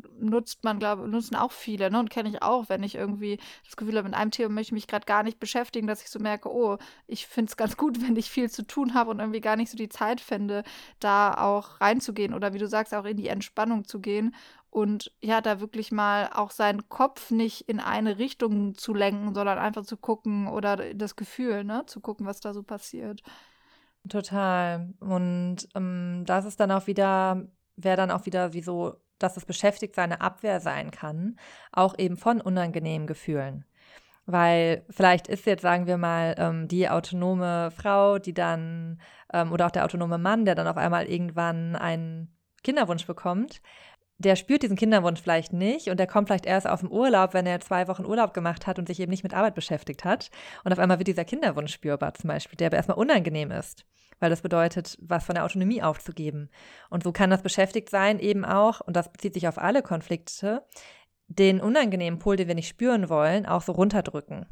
nutzen auch viele, ne? Und kenne ich auch, wenn ich irgendwie das Gefühl habe, mit einem Thema möchte ich mich gerade gar nicht beschäftigen, dass ich so merke, oh, ich finde es ganz gut, wenn ich viel zu tun habe und irgendwie gar nicht so die Zeit finde, da auch reinzugehen oder wie du sagst, auch in die Entspannung zu gehen. Und ja, da wirklich mal auch seinen Kopf nicht in eine Richtung zu lenken, sondern einfach zu gucken oder das Gefühl, ne, zu gucken, was da so passiert. Total. Und das ist dann auch wieder, wäre dann auch wieder wie so, dass das Beschäftigtsein eine Abwehr sein kann, auch eben von unangenehmen Gefühlen. Weil vielleicht ist jetzt, sagen wir mal, die autonome Frau, die dann, oder auch der autonome Mann, der dann auf einmal irgendwann einen Kinderwunsch bekommt, der spürt diesen Kinderwunsch vielleicht nicht und der kommt vielleicht erst aus dem Urlaub, wenn er 2 Wochen Urlaub gemacht hat und sich eben nicht mit Arbeit beschäftigt hat. Und auf einmal wird dieser Kinderwunsch spürbar zum Beispiel, der aber erstmal unangenehm ist, weil das bedeutet, was von der Autonomie aufzugeben. Und so kann das Beschäftigtsein eben auch, und das bezieht sich auf alle Konflikte, den unangenehmen Pol, den wir nicht spüren wollen, auch so runterdrücken.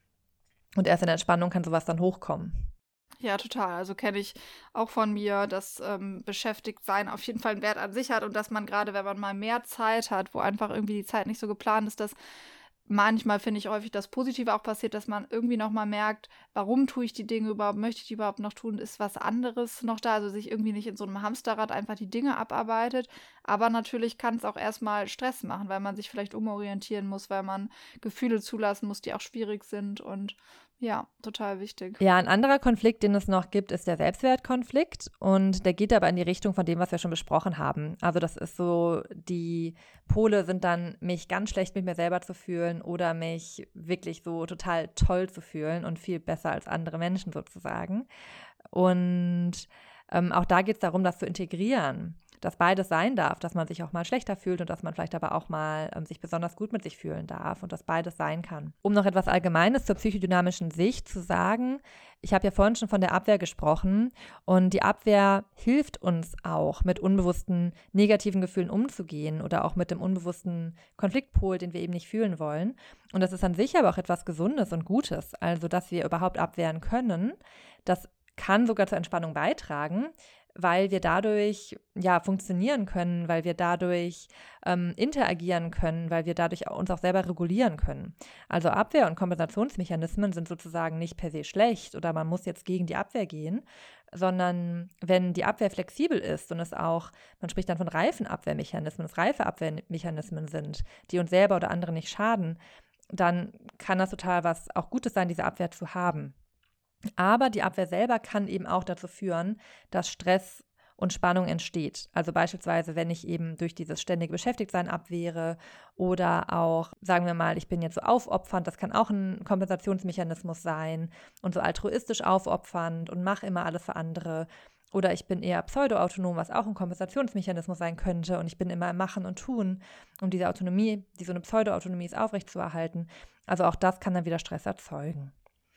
Und erst in der Entspannung kann sowas dann hochkommen. Ja, total. Also kenne ich auch von mir, dass Beschäftigtsein auf jeden Fall einen Wert an sich hat und dass man gerade, wenn man mal mehr Zeit hat, wo einfach irgendwie die Zeit nicht so geplant ist, dass manchmal, finde ich, häufig das Positive auch passiert, dass man irgendwie nochmal merkt, warum tue ich die Dinge überhaupt, möchte ich die überhaupt noch tun, ist was anderes noch da, also sich irgendwie nicht in so einem Hamsterrad einfach die Dinge abarbeitet. Aber natürlich kann es auch erstmal Stress machen, weil man sich vielleicht umorientieren muss, weil man Gefühle zulassen muss, die auch schwierig sind und ja, total wichtig. Ja, ein anderer Konflikt, den es noch gibt, ist der Selbstwertkonflikt und der geht aber in die Richtung von dem, was wir schon besprochen haben. Also das ist so, die Pole sind dann, mich ganz schlecht mit mir selber zu fühlen oder mich wirklich so total toll zu fühlen und viel besser als andere Menschen sozusagen. Und auch da geht es darum, das zu integrieren, dass beides sein darf, dass man sich auch mal schlechter fühlt und dass man vielleicht aber auch mal sich besonders gut mit sich fühlen darf und dass beides sein kann. Um noch etwas Allgemeines zur psychodynamischen Sicht zu sagen, ich habe ja vorhin schon von der Abwehr gesprochen und die Abwehr hilft uns auch, mit unbewussten negativen Gefühlen umzugehen oder auch mit dem unbewussten Konfliktpol, den wir eben nicht fühlen wollen. Und das ist an sich aber auch etwas Gesundes und Gutes, also dass wir überhaupt abwehren können. Das kann sogar zur Entspannung beitragen, weil wir dadurch ja funktionieren können, weil wir dadurch interagieren können, weil wir dadurch uns auch selber regulieren können. Also Abwehr- und Kompensationsmechanismen sind sozusagen nicht per se schlecht oder man muss jetzt gegen die Abwehr gehen, sondern wenn die Abwehr flexibel ist und es auch, man spricht dann von reifen Abwehrmechanismen, es reife Abwehrmechanismen sind, die uns selber oder anderen nicht schaden, dann kann das total was auch Gutes sein, diese Abwehr zu haben. Aber die Abwehr selber kann eben auch dazu führen, dass Stress und Spannung entsteht. Also beispielsweise, wenn ich eben durch dieses ständige Beschäftigtsein abwehre oder auch, sagen wir mal, ich bin jetzt so aufopfernd, das kann auch ein Kompensationsmechanismus sein und so altruistisch aufopfernd und mache immer alles für andere. Oder ich bin eher pseudo-autonom, was auch ein Kompensationsmechanismus sein könnte und ich bin immer im Machen und Tun, um diese Autonomie, die so eine Pseudo-Autonomie ist, aufrechtzuerhalten. Also auch das kann dann wieder Stress erzeugen.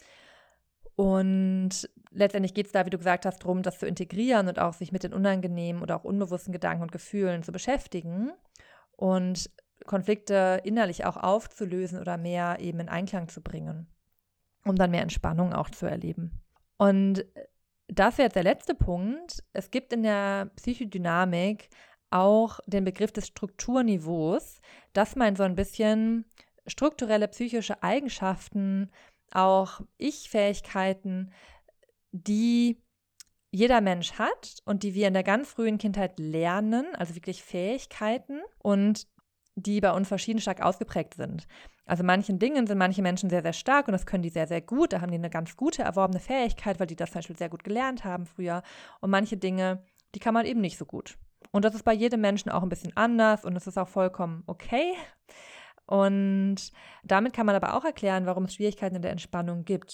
Und letztendlich geht es da, wie du gesagt hast, darum, das zu integrieren und auch sich mit den unangenehmen oder auch unbewussten Gedanken und Gefühlen zu beschäftigen und Konflikte innerlich auch aufzulösen oder mehr eben in Einklang zu bringen, um dann mehr Entspannung auch zu erleben. Und das wäre jetzt der letzte Punkt. Es gibt in der Psychodynamik auch den Begriff des Strukturniveaus. Das meint so ein bisschen strukturelle psychische Eigenschaften, auch Ich-Fähigkeiten, die jeder Mensch hat und die wir in der ganz frühen Kindheit lernen, also wirklich Fähigkeiten und die bei uns verschieden stark ausgeprägt sind. Also manchen Dingen sind manche Menschen sehr, sehr stark und das können die sehr, sehr gut. Da haben die eine ganz gute erworbene Fähigkeit, weil die das zum Beispiel sehr gut gelernt haben früher. Und manche Dinge, die kann man eben nicht so gut. Und das ist bei jedem Menschen auch ein bisschen anders und das ist auch vollkommen okay. Und damit kann man aber auch erklären, warum es Schwierigkeiten in der Entspannung gibt.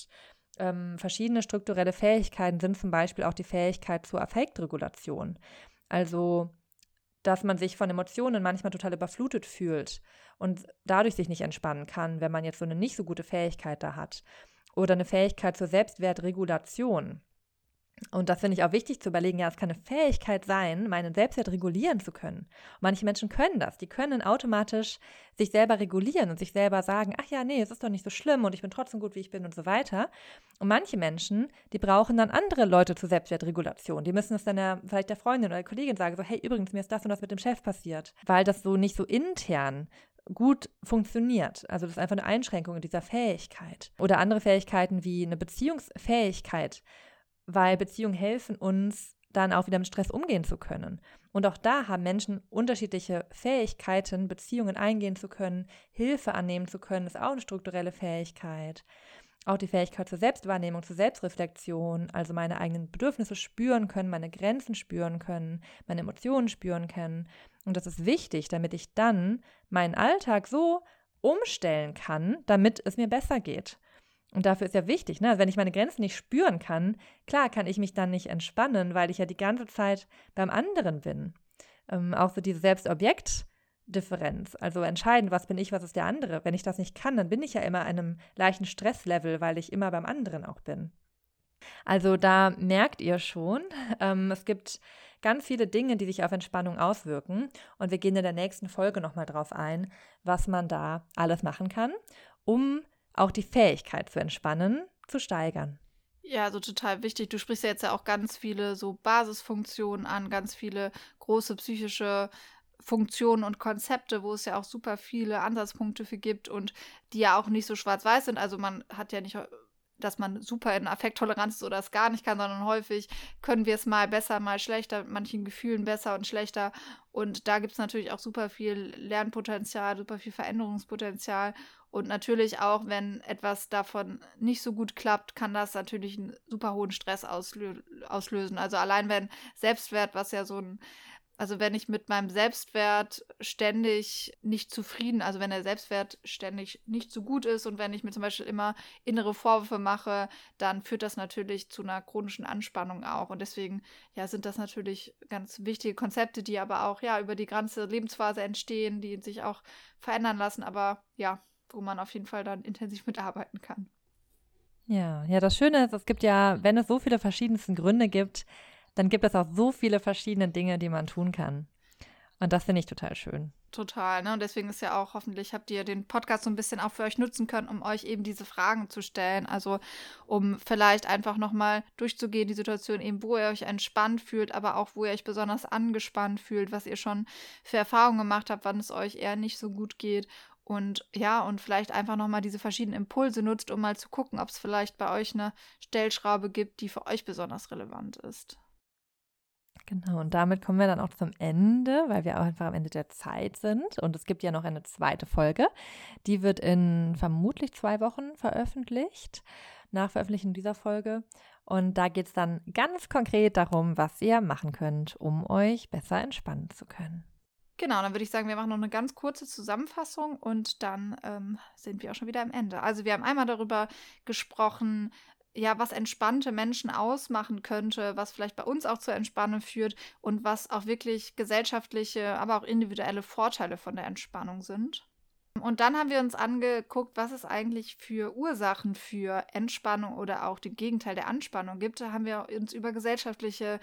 Verschiedene strukturelle Fähigkeiten sind zum Beispiel auch die Fähigkeit zur Affektregulation. Also, dass man sich von Emotionen manchmal total überflutet fühlt und dadurch sich nicht entspannen kann, wenn man jetzt so eine nicht so gute Fähigkeit da hat. Oder eine Fähigkeit zur Selbstwertregulation. Und das finde ich auch wichtig zu überlegen, ja, es kann eine Fähigkeit sein, meinen Selbstwert regulieren zu können. Und manche Menschen können das, die können automatisch sich selber regulieren und sich selber sagen, ach ja, nee, es ist doch nicht so schlimm und ich bin trotzdem gut, wie ich bin und so weiter. Und manche Menschen, die brauchen dann andere Leute zur Selbstwertregulation. Die müssen es dann ja vielleicht der Freundin oder der Kollegin sagen, so, hey, übrigens, mir ist das und das mit dem Chef passiert. Weil das so nicht so intern gut funktioniert. Also das ist einfach eine Einschränkung in dieser Fähigkeit. Oder andere Fähigkeiten wie eine Beziehungsfähigkeit, weil Beziehungen helfen uns, dann auch wieder mit Stress umgehen zu können. Und auch da haben Menschen unterschiedliche Fähigkeiten, Beziehungen eingehen zu können, Hilfe annehmen zu können, ist auch eine strukturelle Fähigkeit. Auch die Fähigkeit zur Selbstwahrnehmung, zur Selbstreflexion, also meine eigenen Bedürfnisse spüren können, meine Grenzen spüren können, meine Emotionen spüren können. Und das ist wichtig, damit ich dann meinen Alltag so umstellen kann, damit es mir besser geht. Und dafür ist ja wichtig, ne? Also wenn ich meine Grenzen nicht spüren kann, klar kann ich mich dann nicht entspannen, weil ich ja die ganze Zeit beim anderen bin. Auch so diese Selbst-Objekt-Differenz, also entscheiden, was bin ich, was ist der andere. Wenn ich das nicht kann, dann bin ich ja immer an einem leichten Stresslevel, weil ich immer beim anderen auch bin. Also da merkt ihr schon, es gibt ganz viele Dinge, die sich auf Entspannung auswirken. Und wir gehen in der nächsten Folge nochmal drauf ein, was man da alles machen kann, um auch die Fähigkeit zu entspannen, zu steigern. Ja, also total wichtig. Du sprichst ja jetzt ja auch ganz viele so Basisfunktionen an, ganz viele große psychische Funktionen und Konzepte, wo es ja auch super viele Ansatzpunkte für gibt und die ja auch nicht so schwarz-weiß sind. Also man hat ja nicht, dass man super in Affekttoleranz ist oder es gar nicht kann, sondern häufig können wir es mal besser, mal schlechter, mit manchen Gefühlen besser und schlechter. Und da gibt es natürlich auch super viel Lernpotenzial, super viel Veränderungspotenzial. Und natürlich auch, wenn etwas davon nicht so gut klappt, kann das natürlich einen super hohen Stress auslösen. Also allein wenn Selbstwert, was ja also wenn ich mit meinem Selbstwert ständig nicht zufrieden, also wenn der Selbstwert ständig nicht so gut ist und wenn ich mir zum Beispiel immer innere Vorwürfe mache, dann führt das natürlich zu einer chronischen Anspannung auch. Und deswegen, ja, sind das natürlich ganz wichtige Konzepte, die aber auch, ja, über die ganze Lebensphase entstehen, die sich auch verändern lassen, aber ja, wo man auf jeden Fall dann intensiv mitarbeiten kann. Ja, das Schöne ist, es gibt ja, wenn es so viele verschiedensten Gründe gibt, dann gibt es auch so viele verschiedene Dinge, die man tun kann. Und das finde ich total schön. Total, ne? Und deswegen ist ja auch, hoffentlich habt ihr den Podcast so ein bisschen auch für euch nutzen können, um euch eben diese Fragen zu stellen. Also um vielleicht einfach nochmal durchzugehen, die Situation eben, wo ihr euch entspannt fühlt, aber auch, wo ihr euch besonders angespannt fühlt, was ihr schon für Erfahrungen gemacht habt, wann es euch eher nicht so gut geht. Und ja, und vielleicht einfach nochmal diese verschiedenen Impulse nutzt, um mal zu gucken, ob es vielleicht bei euch eine Stellschraube gibt, die für euch besonders relevant ist. Genau, und damit kommen wir dann auch zum Ende, weil wir auch einfach am Ende der Zeit sind. Und es gibt ja noch eine zweite Folge. Die wird in vermutlich 2 Wochen veröffentlicht, nach Veröffentlichung dieser Folge. Und da geht es dann ganz konkret darum, was ihr machen könnt, um euch besser entspannen zu können. Genau, dann würde ich sagen, wir machen noch eine ganz kurze Zusammenfassung und dann sind wir auch schon wieder am Ende. Also wir haben einmal darüber gesprochen, ja, was entspannte Menschen ausmachen könnte, was vielleicht bei uns auch zur Entspannung führt und was auch wirklich gesellschaftliche, aber auch individuelle Vorteile von der Entspannung sind. Und dann haben wir uns angeguckt, was es eigentlich für Ursachen für Entspannung oder auch den Gegenteil der Anspannung gibt. Da haben wir uns über gesellschaftliche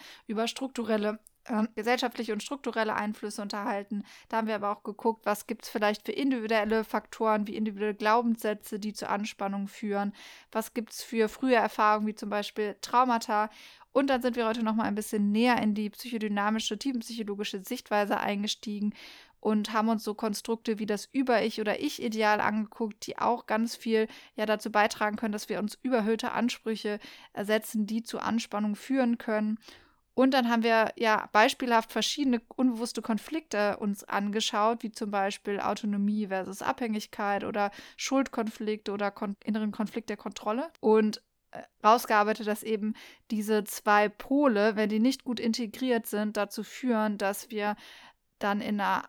und strukturelle Einflüsse unterhalten. Da haben wir aber auch geguckt, was gibt es vielleicht für individuelle Faktoren, wie individuelle Glaubenssätze, die zur Anspannung führen. Was gibt es für frühe Erfahrungen, wie zum Beispiel Traumata. Und dann sind wir heute noch mal ein bisschen näher in die psychodynamische, tiefenpsychologische Sichtweise eingestiegen und haben uns so Konstrukte wie das Über-Ich- oder Ich-Ideal angeguckt, die auch ganz viel dazu beitragen können, dass wir uns überhöhte Ansprüche ersetzen, die zu Anspannung führen können. Und dann haben wir beispielhaft verschiedene unbewusste Konflikte uns angeschaut, wie zum Beispiel Autonomie versus Abhängigkeit oder Schuldkonflikte oder inneren Konflikt der Kontrolle. Und rausgearbeitet, dass eben diese 2 Pole, wenn die nicht gut integriert sind, dazu führen, dass wir dann in einer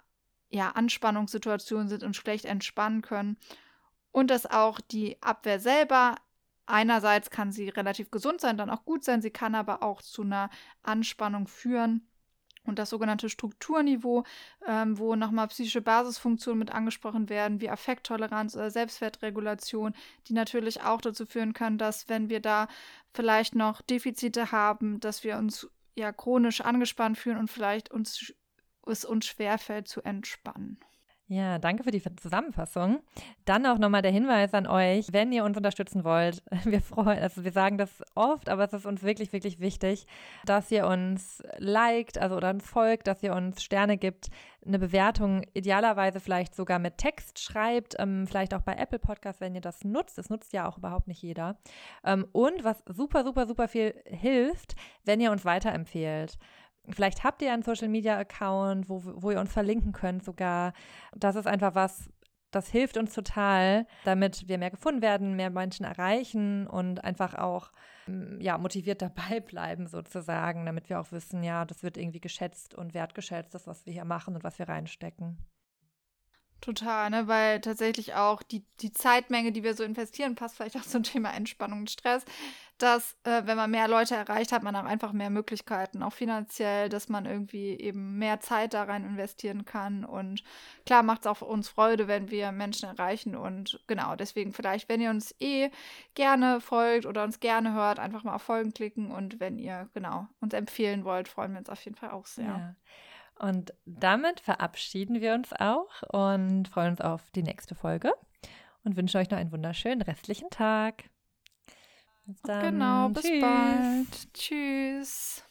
Anspannungssituation sind und schlecht entspannen können. Und dass auch die Abwehr selber einerseits kann sie relativ gesund sein, dann auch gut sein, sie kann aber auch zu einer Anspannung führen. Und das sogenannte Strukturniveau, wo nochmal psychische Basisfunktionen mit angesprochen werden, wie Affekttoleranz oder Selbstwertregulation, die natürlich auch dazu führen können, dass, wenn wir da vielleicht noch Defizite haben, dass wir uns ja chronisch angespannt fühlen und vielleicht es uns schwerfällt zu entspannen. Ja, danke für die Zusammenfassung. Dann auch nochmal der Hinweis an euch, wenn ihr uns unterstützen wollt, wir sagen das oft, aber es ist uns wirklich, wirklich wichtig, dass ihr uns liked, also oder uns folgt, dass ihr uns Sterne gibt, eine Bewertung idealerweise vielleicht sogar mit Text schreibt, vielleicht auch bei Apple Podcasts, wenn ihr das nutzt. Das nutzt ja auch überhaupt nicht jeder. Und was super, super, super viel hilft, wenn ihr uns weiterempfehlt. Vielleicht habt ihr einen Social-Media-Account, wo ihr uns verlinken könnt sogar. Das ist einfach was, das hilft uns total, damit wir mehr gefunden werden, mehr Menschen erreichen und einfach auch motiviert dabei bleiben sozusagen, damit wir auch wissen, ja, das wird irgendwie geschätzt und wertgeschätzt, das, was wir hier machen und was wir reinstecken. Total, ne? Weil tatsächlich auch die Zeitmenge, die wir so investieren, passt vielleicht auch zum Thema Entspannung und Stress, dass, wenn man mehr Leute erreicht, hat man auch einfach mehr Möglichkeiten, auch finanziell, dass man irgendwie eben mehr Zeit da rein investieren kann. Und klar macht es auch uns Freude, wenn wir Menschen erreichen. Und genau, deswegen vielleicht, wenn ihr uns gerne folgt oder uns gerne hört, einfach mal auf Folgen klicken. Und wenn ihr, uns empfehlen wollt, freuen wir uns auf jeden Fall auch sehr. Ja. Und damit verabschieden wir uns auch und freuen uns auf die nächste Folge und wünschen euch noch einen wunderschönen restlichen Tag. Bis dann. Genau, bis bald. Tschüss.